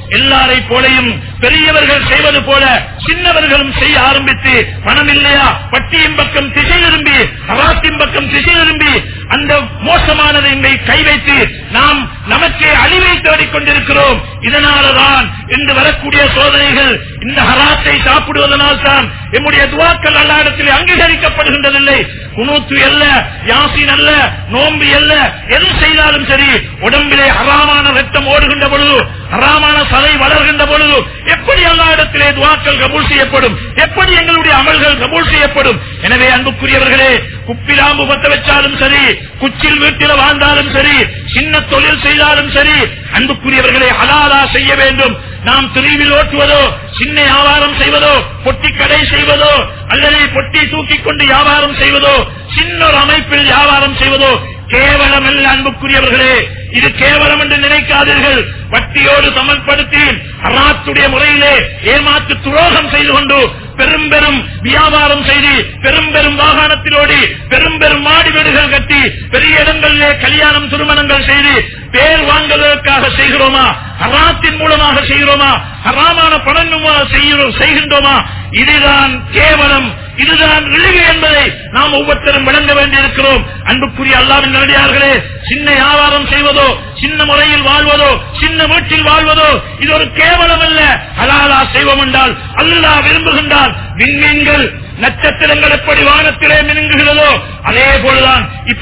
A: எல்லாரை போலையும் பெரியவர்கள் செய்வது போல சின்னவர்களும் செய்ய ஆரம்பித்து பணம் இல்லையா பட்டியின் பக்கம் திசை திரும்பி ஹராத்தின் பக்கம் திசை திரும்பி அந்த மோசமானதை கை வைத்து நாம் நமக்கே அழிவை தேடிக்கொண்டிருக்கிறோம். இதனால்தான் இன்று வரக்கூடிய சோதனைகள் இந்த ஹராத்தை சாப்பிடுவதனால் தான் நம்முடைய துவாக்கள் அல்ல இடத்திலே அங்கீகரிக்கப்படுகின்றதில்லை. குனூத்து அல்ல, யாசின் அல்ல, நோம்பு அல்ல, எது செய்தாலும் சரி உடம்பிலே ஹராமான ரத்தம் ஓடுகின்ற பொழுது, ஹராமான சதை வளர்கின்ற பொழுது எப்படி அல்லா இடத்திலே துவாக்கள் கபூல் செய்யப்படும், எப்படி எங்களுடைய அமல்கள் கபூல் செய்யப்படும்? எனவே அன்புக்குரியவர்களே, குப்பிலாம்பு பத்த வச்சாலும் சரி, குச்சில் வீட்டில் வாழ்ந்தாலும் சரி, சின்ன தொழில் செய்தாலும் சரி, அன்புக்குரியவர்களே ஹலாலா செய்ய வேண்டும். நாம் திருவில் ஓட்டுவதோ, சின்ன வியாபாரம் செய்வதோ, பொட்டி கடை செய்வதோ, அல்லது பொட்டி தூக்கிக் கொண்டு வியாபாரம் செய்வதோ, சின்ன ஒரு அமைப்பில் வியாபாரம் செய்வதோ கேவலம் அல்ல. அன்புக்குரியவர்களே, இது கேவலம் என்று நினைக்காதீர்கள். வட்டியோடு சமன்படுத்தி ஹராத்துடைய முறையிலே ஏமாற்று துரோகம் செய்து கொண்டு பெரும் பெரும் வியாபாரம் செய்து பெரும் பெரும் வாகனத்திலோடி பெரும் பெரும் மாடி வீடுகள் கட்டி பெரிய இடங்களிலே கல்யாணம் திருமணங்கள் செய்து பேர் வாங்குவதற்காக செய்கிறோமா? ஹராத்தின் மூலமாக செய்கிறோமா? ஹராமான பணம் செய்கின்றோமா? இதுதான் கேவலம், இதுதான் இழிவு என்பதை நாம் ஒவ்வொருத்தரும் விளங்க வேண்டியிருக்கிறோம். அன்புக்குரிய அல்லாஹ்வின் நல்லடியார்களே, சின்ன வியாபாரம் செய்வதோ, சின்ன முறையில் வாழ்வதோ, சின்ன வீட்டில் வாழ்வதோ இது ஒரு கேவலம் அல்ல. ஹலாலா செய்வோம் என்றால் அல்லாஹ் விரும்புகின்றால் விண்மீன்கள் நட்சத்திரங்கள் எப்படி வானத்திலே மினுங்குகிறதோ அதே போலதான்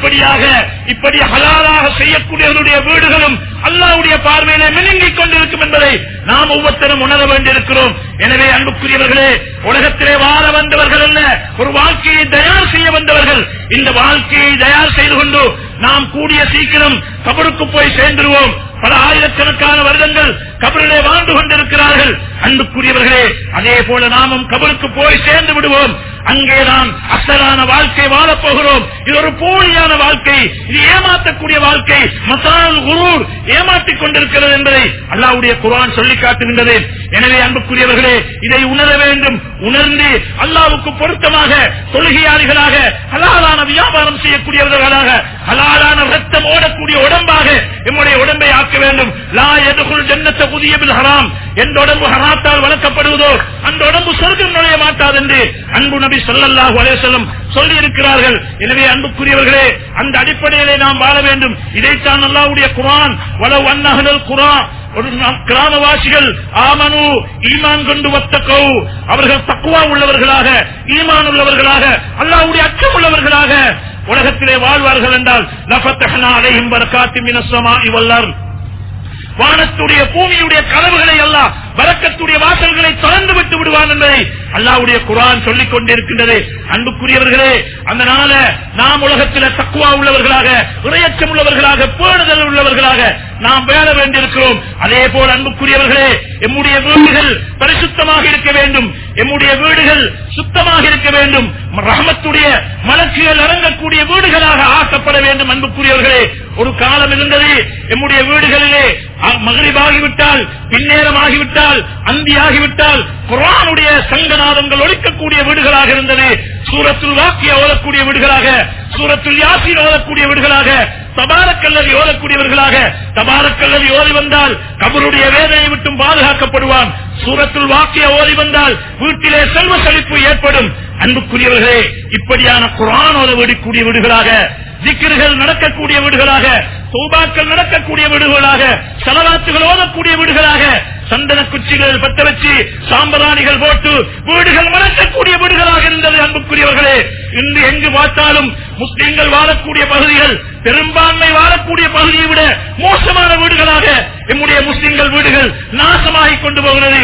A: இப்படி ஹலாலாக செய்யக்கூடியவருடைய வீடுகளும் அல்லாஹ்வுடைய பார்வையிலே மினுங்கிக் கொண்டிருக்கும் என்பதை நாம் ஒவ்வொருத்தரும் உணர வேண்டியிருக்கிறோம். எனவே அன்புக்குரியவர்களே, உலகத்திலே வாழ வந்தவர்கள் அல்ல, ஒரு வாழ்க்கையை தயார் செய்ய வந்தவர்கள். இந்த வாழ்க்கையை தயார் செய்து கொண்டு நாம் கூடிய சீக்கிரம் கபருக்கு போய் சேர்ந்துருவோம். பல ஆயிரக்கணக்கான வருடங்கள் கபரிலே வாழ்ந்து கொண்டிருக்கிறார்கள். அன்புக்குரியவர்களே, அதே போல நாமும் கபருக்கு போய் சேர்ந்து விடுவோம். அங்கேதான் அசலான வாழ்க்கை வாழப்போகிறோம். இது ஒரு போலியான வாழ்க்கை, இது ஏமாற்றக்கூடிய வாழ்க்கை, மசால் குரூர் ஏமாற்றிக் கொண்டிருக்கிறது என்பதை அல்லாஹ்வுடைய குர்ஆன் சொல்லி காட்டுகின்றது. எனவே அன்புக்குரியவர்களே, இதை உணர வேண்டும். உணர்ந்து அல்லாஹ்வுக்கு பொருத்தமாக தொழுகையாளிகளாக, ஹலாலான வியாபாரம் செய்யக்கூடியவர்களாக, ஹலாலான ரத்தம் ஓடக்கூடிய உடம்பாக நம்முடைய உடம்பை ஆக்க வேண்டும். லா யதுகுல் ஜன்னத குதிய பில் ஹராம், எந்த உடம்பு ஹராத்தால் வளர்க்கப்படுவதோ அந்த உடம்பு சொர்க்கம் நுழைய மாட்டாது என்று அன்பு நபி ஸல்லல்லாஹு அலைஹி வஸல்லம் சொல்லி இருக்கிறார்கள். எனவே அன்புக்குரியவர்களே, அந்த அடிப்படையிலே நாம் வாழ வேண்டும். இதைத்தான் அல்லாஹ்வுடைய குர்ஆன் வலவ் அன்னஹுல் குர்ஆன், ஒரு கிராமவாசிகள் ஆமனு ஈமான் கொண்டு வத்தகோ, அவர்கள் தக்வா உள்ளவர்களாக, ஈமான் உள்ளவர்களாக, அல்லாஹ்வுடைய அச்சம் உள்ளவர்களாக உலகத்திலே வாழ்வார்கள் என்றால் லஃபத்ஹனா அலைஹிம் பரகாத்தின் மினஸ் ஸமாஇ வல் அர்த், வானத்துடைய பூமியுடைய கதவுகளை அல்லாஹ் பரக்கத்துடைய வாசல்களை திறந்து விட்டு விடுவான் என்பதை அல்லாஹ்வுடைய குர்ஆன் சொல்லிக் கொண்டிருக்கின்றது. அன்புக்குரியவர்களே, அதனால நாம் உலகத்தில் தக்வா உள்ளவர்களாக, இறையச்சம் உள்ளவர்களாக, பேணுதல் உள்ளவர்களாக நாம் வாழ வேண்டியிருக்கிறோம். அதே போல அன்புக்குரியவர்களே, எம்முடைய வீடுகள் பரிசுத்தமாக இருக்க வேண்டும், எம்முடைய வீடுகள் சுத்தமாக இருக்க வேண்டும், ரஹ்மத்துடைய மலக்குகள் இறங்கக்கூடிய வீடுகளாக ஆக்கப்பட வேண்டும். அன்புக்குரியவர்களே, ஒரு காலம் இருந்தது, எம்முடைய வீடுகளிலே மக்ரிப் ஆகிவிட்டால், பின்னேரம் ஆகிவிட்டால், அந்தி ஆகிவிட்டால் குர்ஆனுடைய சங்கநாதங்கள் ஒலிக்கக்கூடிய வீடுகளாக இருந்தது. சூரத்துல் வாக்கியா ஓதக்கூடிய வீடுகளாக, சூரத்துல் யாசீன் ஓதக்கூடிய வீடுகளாக, தபாரக்கல்லதி ஓதக்கூடியவர்களாக. தபாரக்கல்லதி ஓதி வந்தால் கபருடைய வேதனையை விட்டும் பாதுகாக்கப்படுவான். சூரத்துல் வாக்கியா ஓதி வந்தால் வீட்டிலே செல்வ செழிப்பு ஏற்படும். அன்புக்குரியவர்களே, இப்படியான குர்ஆன் ஓதக்கூடிய வீடுகளாக, திக்ருகள் நடக்கக்கூடிய வீடுகளாக, தௌபாக்கள் நடக்கக்கூடிய வீடுகளாக, ஸலவாத்துகள் ஓதக்கூடிய வீடுகளாக, சந்தன குச்சிகள் பத்த வச்சு சாம்பராணிகள் போட்டு வீடுகள் மணக்கக்கூடிய வீடுகளாக இருந்தது. அன்புக்குரியவர்களே, இன்று எங்கு பார்த்தாலும் முஸ்லிம்கள் வாழக்கூடிய பகுதிகள் பெரும்பான்மை வாழக்கூடிய பகுதியை விட மோசமான வீடுகளாக நம்முடைய முஸ்லிம்கள் வீடுகள் நாசமாகிக் கொண்டு போகிறது.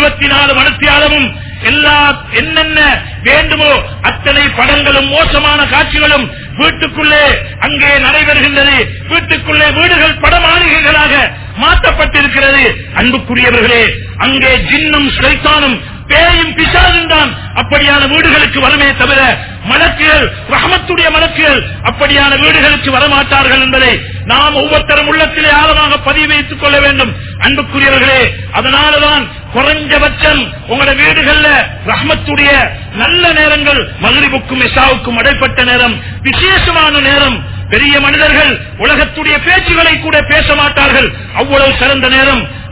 A: 24 மணித்தியாலமும் என்னென்ன வேண்டுமோ அத்தனை படங்களும் மோசமான காட்சிகளும் வீட்டுக்குள்ளே அங்கே நடைபெறுகின்றது. வீட்டுக்குள்ளே வீடுகள் படமாளிகைகளாக மாற்றப்பட்டிருக்கிறது. அன்புக்குரியவர்களே, அங்கே ஜின்னும் ஷைத்தானும் பேயும் பிசாசும் தான் அப்படியான வீடுகளுக்கு வருமே தவிர மலக்குகள், ரஹ்மத்துடைய மலக்குகள் அப்படியான வீடுகளுக்கு வரமாட்டார்கள் என்பதை நாம் ஒவ்வொருத்தரும் உள்ளத்திலே ஆழமாக பதிவு வைத்துக் கொள்ள வேண்டும். அன்புக்குரியவர்களே, அதனாலதான் குறைஞ்சபட்சம் உங்களோட வீடுகள்ல ரஹ்மத்துடைய நல்ல நேரங்கள் மக்ரிபுக்கும் இஷாவுக்கும் இடைப்பட்ட நேரம், விசேஷமான நேரம். பெரிய மனிதர்கள் உலகத்துடைய பேச்சுகளை கூட பேச மாட்டார்கள், அவ்வளவு சிறந்த நேரம்.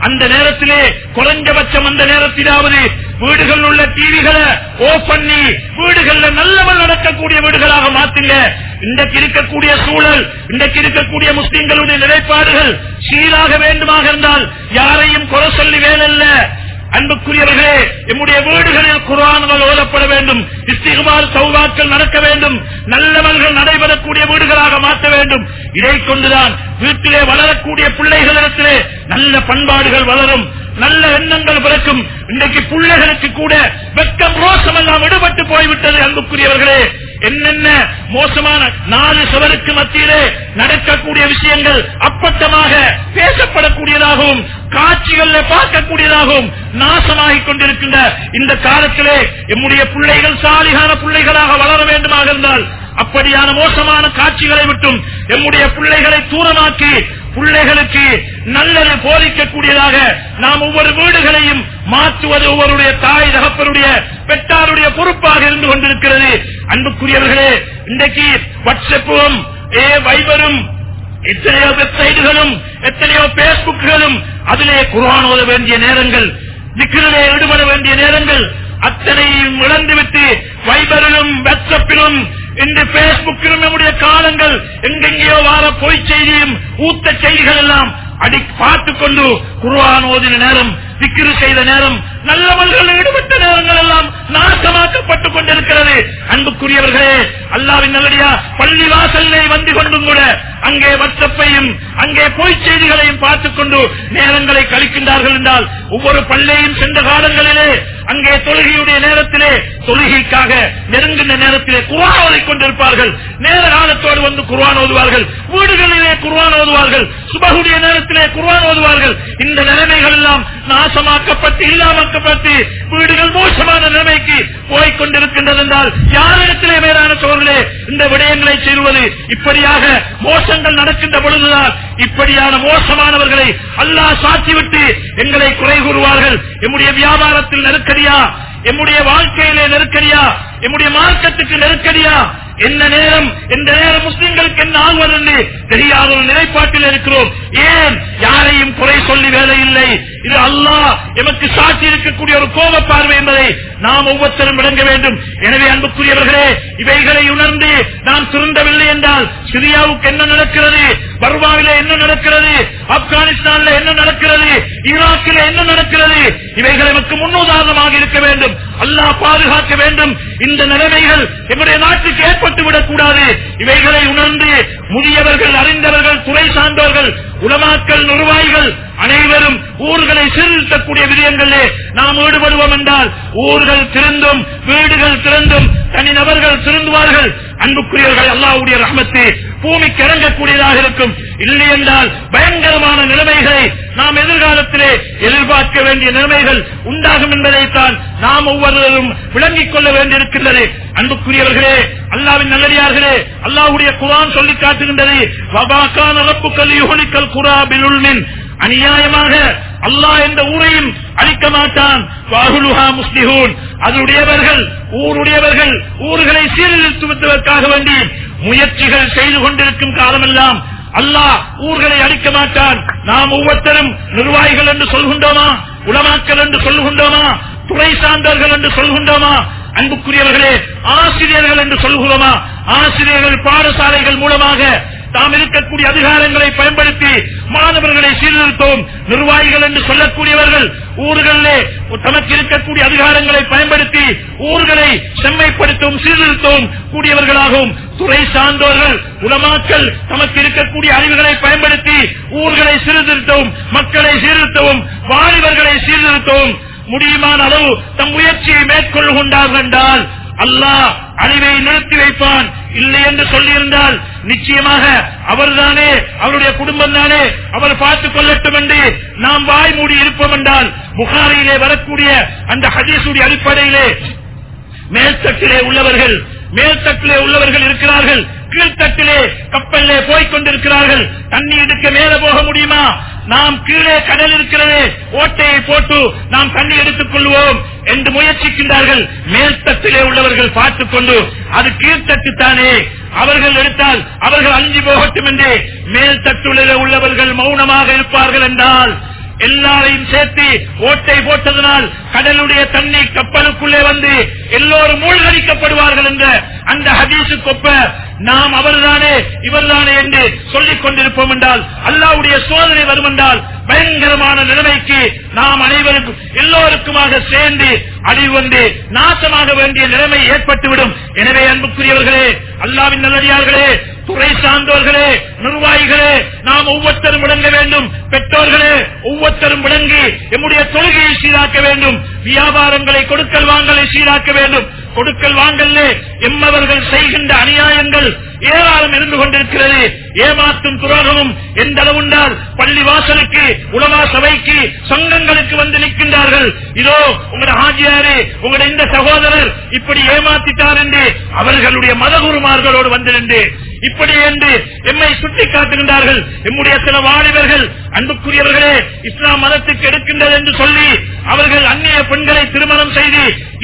A: அந்த நேரத்திலே குறைஞ்சபட்சம் அந்த நேரத்திலாவது வீடுகள் உள்ள டிவிகளை ஓபன் பண்ணி வீடுகள்ல நல்லவள் நடக்கக்கூடிய வீடுகளாக மாற்றுங்க. இன்றைக்கு இருக்கக்கூடிய சூழல், இன்றைக்கு இருக்கக்கூடிய முஸ்லிம்களுடைய நிலைப்பாடுகள் சீராக வேண்டுமாக இருந்தால் யாரையும் குறை சொல்லி வேலல்ல. அன்புக்குரியவர்களே, நம்முடைய வீடுகளில் குர்ஆன்கள் ஓதப்பட வேண்டும், இஸ்திக்பார் தௌபாக்கள் நடக்க வேண்டும், நல்லவர்கள் நடைபெறக்கூடிய வீடுகளாக மாற்ற வேண்டும். இதை கொண்டுதான் வீட்டிலே வளரக்கூடிய பிள்ளைகளிடத்திலே நல்ல பண்பாடுகள் வளரும், நல்ல எண்ணங்கள் பிறக்கும். இன்றைக்கு பிள்ளைகளுக்கு கூட வெட்கம் ரோஷம் எல்லாம் விடுபட்டு போய்விட்டது. அன்புக்குரியவர்களே, என்னென்ன மோசமான 4 சுவருக்கு மத்தியிலே நடக்கக்கூடிய விஷயங்கள் அப்பட்டமாக பேசப்படக்கூடியதாகவும் காட்சிகளில் பார்க்கக்கூடியதாகவும் நாசமாகிக் கொண்டிருக்கின்ற இந்த காலத்திலே நம்முடைய பிள்ளைகள் சாலிகான பிள்ளைகளாக வளர வேண்டுமாக இருந்தால் அப்படியான மோசமான காட்சிகளை விட்டும் நம்முடைய பிள்ளைகளை தூரமாக்கி பிள்ளைகளுக்கு நல்லது போதிக்கக்கூடியதாக நாம் ஒவ்வொரு வீடுகளையும் மாற்றுவது ஒவ்வொருடைய தாய் தகப்பனுடைய பெற்றாருடைய பொறுப்பாக இருந்து கொண்டிருக்கிறது. அன்புக்குரியவர்களே, இன்றைக்கு வாட்ஸ்அப்பும் வைபரும் எத்தனையோ வெப்சைட்டுகளும் எத்தனையோ பேஸ்புக்குகளும் அதிலே குர்ஆன் ஓத வேண்டிய நேரங்கள், திக்ரிலே ஈடுபட வேண்டிய நேரங்கள் அத்தனையும் இழந்துவிட்டு வைபரிலும் வாட்ஸ்அப்பிலும் இந்த பேஸ்புக்கிலும் நம்முடைய காலங்கள் எங்கெங்கேயோ வார பொய் செய்தியும் ஊத்த செய்திகள் எல்லாம் அடி பார்த்துக் கொண்டு குர்ஆன் ஓதின நேரம், திக்ரு செய்த நேரம், நல்லவர்கள் ஈடுபட்ட நேரங்கள் எல்லாம் நாசமாக்கப்பட்டுக் கொண்டிருக்கிறது. அன்புக்குரியவர்களே, அல்லாஹ்வின் நல்லடியார் பள்ளி வாசல்லே வந்து கொண்டும் கூட அங்கே வாட்ஸ்அப்பையும் அங்கே பொய் செய்திகளையும் பார்த்துக் கொண்டு நேரங்களை கழிக்கின்றார்கள் என்றால் ஒவ்வொரு பள்ளியையும் சென்ற காலங்களிலே அங்கே தொழுகையுடைய நேரத்திலே தொழுகைக்காக நெருங்கின்ற நேரத்திலே குர்ஆன் ஓதிக் கொண்டிருப்பார்கள். நேர காலத்தோடு வந்து குர்ஆன் ஓதுவார்கள், வீடுகளிலே குர்ஆன் ஓதுவார்கள், சுபஹுடைய நேரத்திலே குர்ஆன் ஓதுவார்கள். இந்த நிலைமைகள் எல்லாம் நாசமாக்கப்பட்டு இல்லாமக்கப்பட்டு வீடுகள் மோசமான நிலைமைக்கு போய்கொண்டிருக்கின்றது என்றால் யாரிடத்திலே மேலான சோழர்களே இந்த விடயங்களை செய்வது? இப்படியாக மோசங்கள் நடக்கின்ற பொழுதுதான் இப்படியான மோசமானவர்களை அல்லாஹ் சாட்சிவிட்டு எங்களை குறை கூறுவார்கள். நம்முடைய வியாபாரத்தில் நெருக்கடியா, நம்முடைய வாழ்க்கையிலே நெருக்கடியா, நம்முடைய மார்க்கத்துக்கு நெருக்கடியா, என்ன நேரம் எந்த நேரம் முஸ்லிம்களுக்கு என்ன ஆகுவது என்று தெரியாத ஒரு நிலைப்பாட்டில் இருக்கிறோம். ஏன் யாரையும் குறை சொல்லி வேலை இல்லை. இது அல்லாஹ் எமக்கு சாட்சி இருக்கக்கூடிய ஒரு கோப பார்வை என்பதை நாம் ஒவ்வொருத்தரும் விளங்க வேண்டும். எனவே அன்புக்குரியவர்களே, இவைகளை உணர்ந்து நாம் திருந்தவில்லை என்றால் சிரியாவுக்கு என்ன நடக்கிறது, பர்மாவிலே என்ன நடக்கிறது, ஆப்கானிஸ்தானில் என்ன நடக்கிறது, ஈராக்கில் என்ன நடக்கிறது, இவைகள் நமக்கு முன்னுதாரணமாக இருக்க வேண்டும். அல்லாஹ் பாதுகாக்க வேண்டும். இந்த நிலைமைகள் எங்களுடைய நாட்டுக்கு ஏற்பட்டுவிடக் கூடாது. இவைகளை உணர்ந்து முதியவர்கள், அறிந்தவர்கள், துறை சார்ந்தவர்கள், உலமாக்கள், நிர்வாகிகள் அனைவரும் ஊர்களை சீர்திருத்தக்கூடிய விடயங்களிலே நாம் ஈடுபடுவோம் என்றால் ஊர்கள் திருந்தும், வீடுகள் திருந்தும், தனிநபர்கள் திருந்துவார்கள். அன்புக்குரியவர்கள், அல்லாஹ்வுடைய ரஹ்மத்து பூமிக்கு இறங்கக்கூடியதாக இருக்கும். இல்லை என்றால் பயங்கரமான நிலைமைகளை நாம் எதிர்காலத்திலே எதிர்பார்க்க வேண்டிய நிலைமைகள் உண்டாகும் என்பதைத்தான் நாம் ஒவ்வொருவரும் விளங்கிக் கொள்ள வேண்டியிருக்கின்றது. அன்புக்குரியவர்களே, அல்லாஹ்வின் நல்லடியார்களே, அல்லாஹ்வுடைய குர்ஆன் சொல்லி காட்டுகின்றது, வபாகான ரப்புக்கல் யுஹ்லிகல் குரா பிலுல்மின், அநியாயமாக அல்லாஹ் எந்த ஊரையும் அழிக்க மாட்டான். வாஹுலுஹா முஸ்லிஹூன், அதனுடையவர்கள் ஊருடையவர்கள் ஊர்களை சீர்திருத்துவதற்காக வேண்டி முயற்சிகள் செய்து கொண்டிருக்கும் காலமெல்லாம் அல்லாஹ் ஊர்களை அழிக்க மாட்டான். நாம் ஒவ்வொருத்தரும் நிர்வாகிகள் என்று சொல்கின்றோமா, உலமாக்கள் என்று சொல்கின்றோமா, துறை சார்ந்தவர்கள் என்று சொல்கின்றோமா? அன்புக்குரியவர்களே, ஆசிரியர்கள் என்று சொல்கிறோமா? ஆசிரியர்கள் பாடசாலைகள் மூலமாக தாம் இருக்கக்கூடிய அதிகாரங்களை பயன்படுத்தி மாணவர்களை சீர்திருத்தவும், நிர்வாகிகள் என்று சொல்லக்கூடியவர்கள் ஊர்களிலே தமக்கு இருக்கக்கூடிய அதிகாரங்களை பயன்படுத்தி ஊர்களை செம்மைப்படுத்தவும் சீர்திருத்தவும் கூடியவர்களாகவும், துறை சார்ந்தவர்கள் உலமாக்கள் தமக்கு இருக்கக்கூடிய அறிவுகளை பயன்படுத்தி ஊர்களை சீர்திருத்தவும், மக்களை சீர்திருத்தவும், வாலிபர்களை சீர்திருத்தவும் முடியுமான அளவு தம் முயற்சியை மேற்கொள்கின்றார்கள் என்றால் அல்லாஹ் அழிவை நிறுத்தி வைப்பான். இல்லை என்று சொல்லியிருந்தால் நிச்சயமாக அவர்தானே, அவருடைய குடும்பம் தானே அவர் பார்த்துக் கொள்ளட்டும் என்று நாம் வாய் மூடி இருப்போம் என்றால் புகாரியிலே வரக்கூடிய அந்த ஹதீஸுடைய அடிப்படையிலே மேல்தட்டிலே உள்ளவர்கள் இருக்கிறார்கள், கீழ்த்தட்டிலே கப்பலிலே போய்கொண்டிருக்கிறார்கள். தண்ணி எடுக்க மேலே போக முடியுமா? நாம் கீழே கடல் இருக்கிறது, ஓட்டையை போட்டு நாம் தண்ணி எடுத்துக் கொள்வோம் என்று முயற்சிக்கின்றார்கள். மேல்தட்டிலே உள்ளவர்கள் பார்த்துக் கொண்டு அது கீழ்த்தட்டு தானே, அவர்கள் எடுத்தால் அவர்கள் அஞ்சி போகட்டும் என்று மேல்தட்டிலே உள்ளவர்கள் மௌனமாக இருப்பார்கள் என்றால் எல்லாரையும் சேர்த்து ஓட்டை போட்டதனால் கடலுடைய தண்ணீர் கப்பலுக்குள்ளே வந்து எல்லோரும் மூழ்கடிக்கப்படுவார்கள் என்ற அந்த ஹதீஸுக்கொப்ப நாம் அவர்தானே இவர்தானே என்று சொல்லிக் கொண்டிருப்போம் என்றால் அல்லாஹ்வுடைய சோதனை வரும் என்றால் பயங்கரமான நிலைமைக்கு நாம் அனைவருக்கும் எல்லோருக்குமாக சேர்ந்து அழிவு வந்து நாசமாக வேண்டிய நிலைமை ஏற்பட்டுவிடும். எனவே அன்புக்குரியவர்களே, அல்லாஹ்வின் நல்லடியார்களே, துறை சார்ந்தோர்களே, நிர்வாகிகளே, நாம் ஒவ்வொருத்தரும் விளங்க வேண்டும். பெற்றோர்களே, ஒவ்வொருத்தரும் விளங்கி நம்முடைய தொழுகையை சீராக்க வேண்டும். வியாபாரங்களை கொடுக்கல் வாங்கலை சீராக்க வேண்டும். கொடுக்கல் வாங்கலே எம்மவர்கள் செய்கின்ற அநியாயங்கள் ஏராளம் இருந்து கொண்டிருக்கிறது. ஏமாற்றும் துரோகமும் எந்த அளவுண்டால் பள்ளி வாசலுக்கு, உலமா சபைக்கு, சங்கங்களுக்கு வந்து நிற்கின்றார்கள். இதோ உங்களுடைய ஆஜியாரே, உங்களுடைய இந்த சகோதரர் இப்படி ஏமாத்திட்டார் என்று அவர்களுடைய மதகுருமார்களோடு வந்திருந்து இப்படி என்று எம்மை சுட்டி காட்டுகின்றார்கள். எம்முடைய சில வாலிபர்கள் அன்புக்குரியவர்களே இஸ்லாம் மதத்துக்கு எடுக்கின்றது என்று சொல்லி அவர்கள் அந்நிய பெண்களை திருமணம் செய்து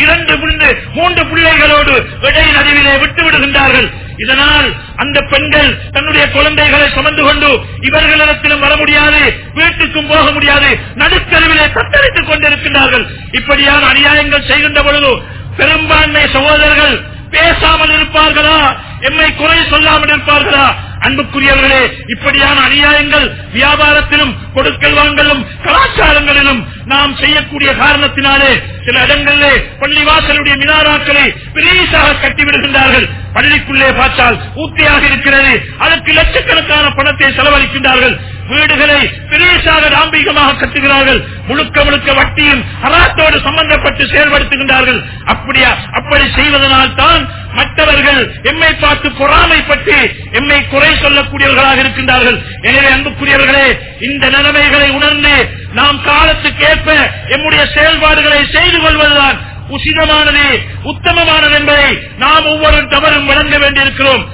A: 2-3 பிள்ளைகளோடு இடையில் நடுவிலே விட்டு விடுகின்றார்கள். இதனால் அந்த பெண்கள் தன்னுடைய குழந்தைகளை சுமந்து கொண்டு இவர்களிடத்திலும் வர முடியாது, வீட்டுக்கும் போக முடியாது, நடுத்தருவிலே தத்தளித்துக் கொண்டிருக்கின்றார்கள். இப்படியான அநியாயங்கள் செய்கின்ற பொழுது பெரும்பான்மை சகோதரர்கள் பேசாமல் இருப்பார்களா? எம்மை குறை சொல்லாமல் இருப்பார்களா? அன்புக்குரியவர்களே, இப்படியான அநியாயங்கள் வியாபாரத்திலும் கொடுக்கல் வாங்கலும் கலாச்சாரங்களிலும் நாம் செய்யக்கூடிய காரணத்தினாலே சில இடங்களிலே பள்ளிவாசலுடைய மினாராக்களை பெரிசாக கட்டிவிடுகின்றார்கள். பள்ளிக்குள்ளே பார்த்தால் ஊத்தியாக இருக்கிறது, அதற்கு லட்சக்கணக்கான பணத்தை செலவழிக்கின்றார்கள். வீடுகளை பெரிசாக தாம்பீகமாக கட்டுகிறார்கள். முழுக்க முழுக்க வட்டியும் ஹராத்தோடு சம்பந்தப்பட்டு செயல்படுத்துகின்றார்கள். அப்படி செய்வதனால் தான் மற்றவர்கள் எம்மை பார்த்து பொறாமைப்பட்டு எம்மை குறை சொல்லக்கூடியவர்களாக இருக்கின்றார்கள். எனவே அன்புக்குரியவர்களே, இந்த நிலைமைகளை உணர்ந்து நாம் காலத்துக்கு ஏற்ப எம்முடைய செயல்பாடுகளை செய்து கொள்வதுதான் உசிதமானது, உத்தமமானது என்பதை நாம் ஒவ்வொரு தவறும் வழங்க வேண்டியிருக்கிறோம்.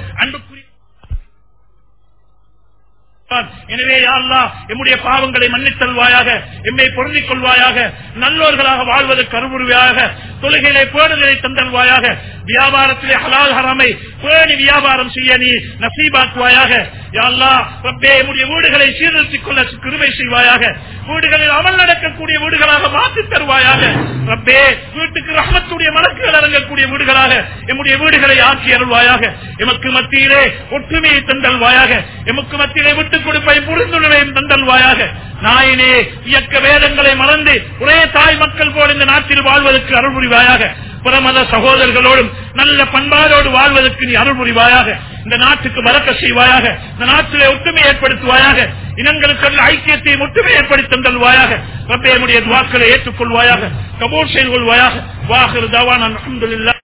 A: எனவே யா அல்லாஹ் எம்முடைய பாவங்களை மன்னித்தல்வாயாக, எம்மை பொருந்திக் கொள்வாயாக, நல்லோர்களாக வாழ்வதற்கு அருள்புரிவாயாக, தொழுகையிலே பேணுதலை தந்தல்வாயாக, வியாபாரத்திலே ஹலால் ஹராமை பேணி வியாபாரம் செய்ய நீ நசீபாக்குவாயாக. யா அல்லாஹ் ரப்பே, எம்முடைய வீடுகளை சீர்திருத்திக் கொள்ள கிருபை செய்வாயாக, வீடுகளில் அமல் நடக்கக்கூடிய வீடுகளாக மாற்றித் தருவாயாக. ரப்பே, வீட்டுக்கு ரஹ்மத்துடைய மலக்குகள் இறங்கக்கூடிய வீடுகளாக எம்முடைய வீடுகளை ஆக்கி அருள்வாயாக. எமக்கு மத்தியிலே ஒற்றுமையை தந்தல்வாயாக, எமக்கு மத்தியிலே விட்டுக் கொடுப்பையும் புரிந்துணர்வையும் தந்தல்வாயாக. நாயினே, இயக்க வேதங்களை மறந்து ஒரே தாய் மக்கள் போல் இந்த நாட்டில் வாழ்வதற்கு அருள் புரிவாயாக. புறமத சகோதரர்களோடும் நல்ல பண்பாடோடு வாழ்வதற்கு நீ அருள் புரிவாயாக. இந்த நாட்டுக்கு பரக்க செய்வாயாக, இந்த நாட்டிலே ஒற்றுமை ஏற்படுத்துவாயாக, இனங்களுக்கு ஐக்கியத்தை ஒற்றுமை ஏற்படுத்தி தந்தல்வாயாக. ரப்பே, நம்முடைய துஆக்களை ஏற்றுக்கொள்வாயாக, கபூல் செய்து கொள்வாயாக. வாஹிரு தஅவானா அல்ஹம்துலில்லாஹ்.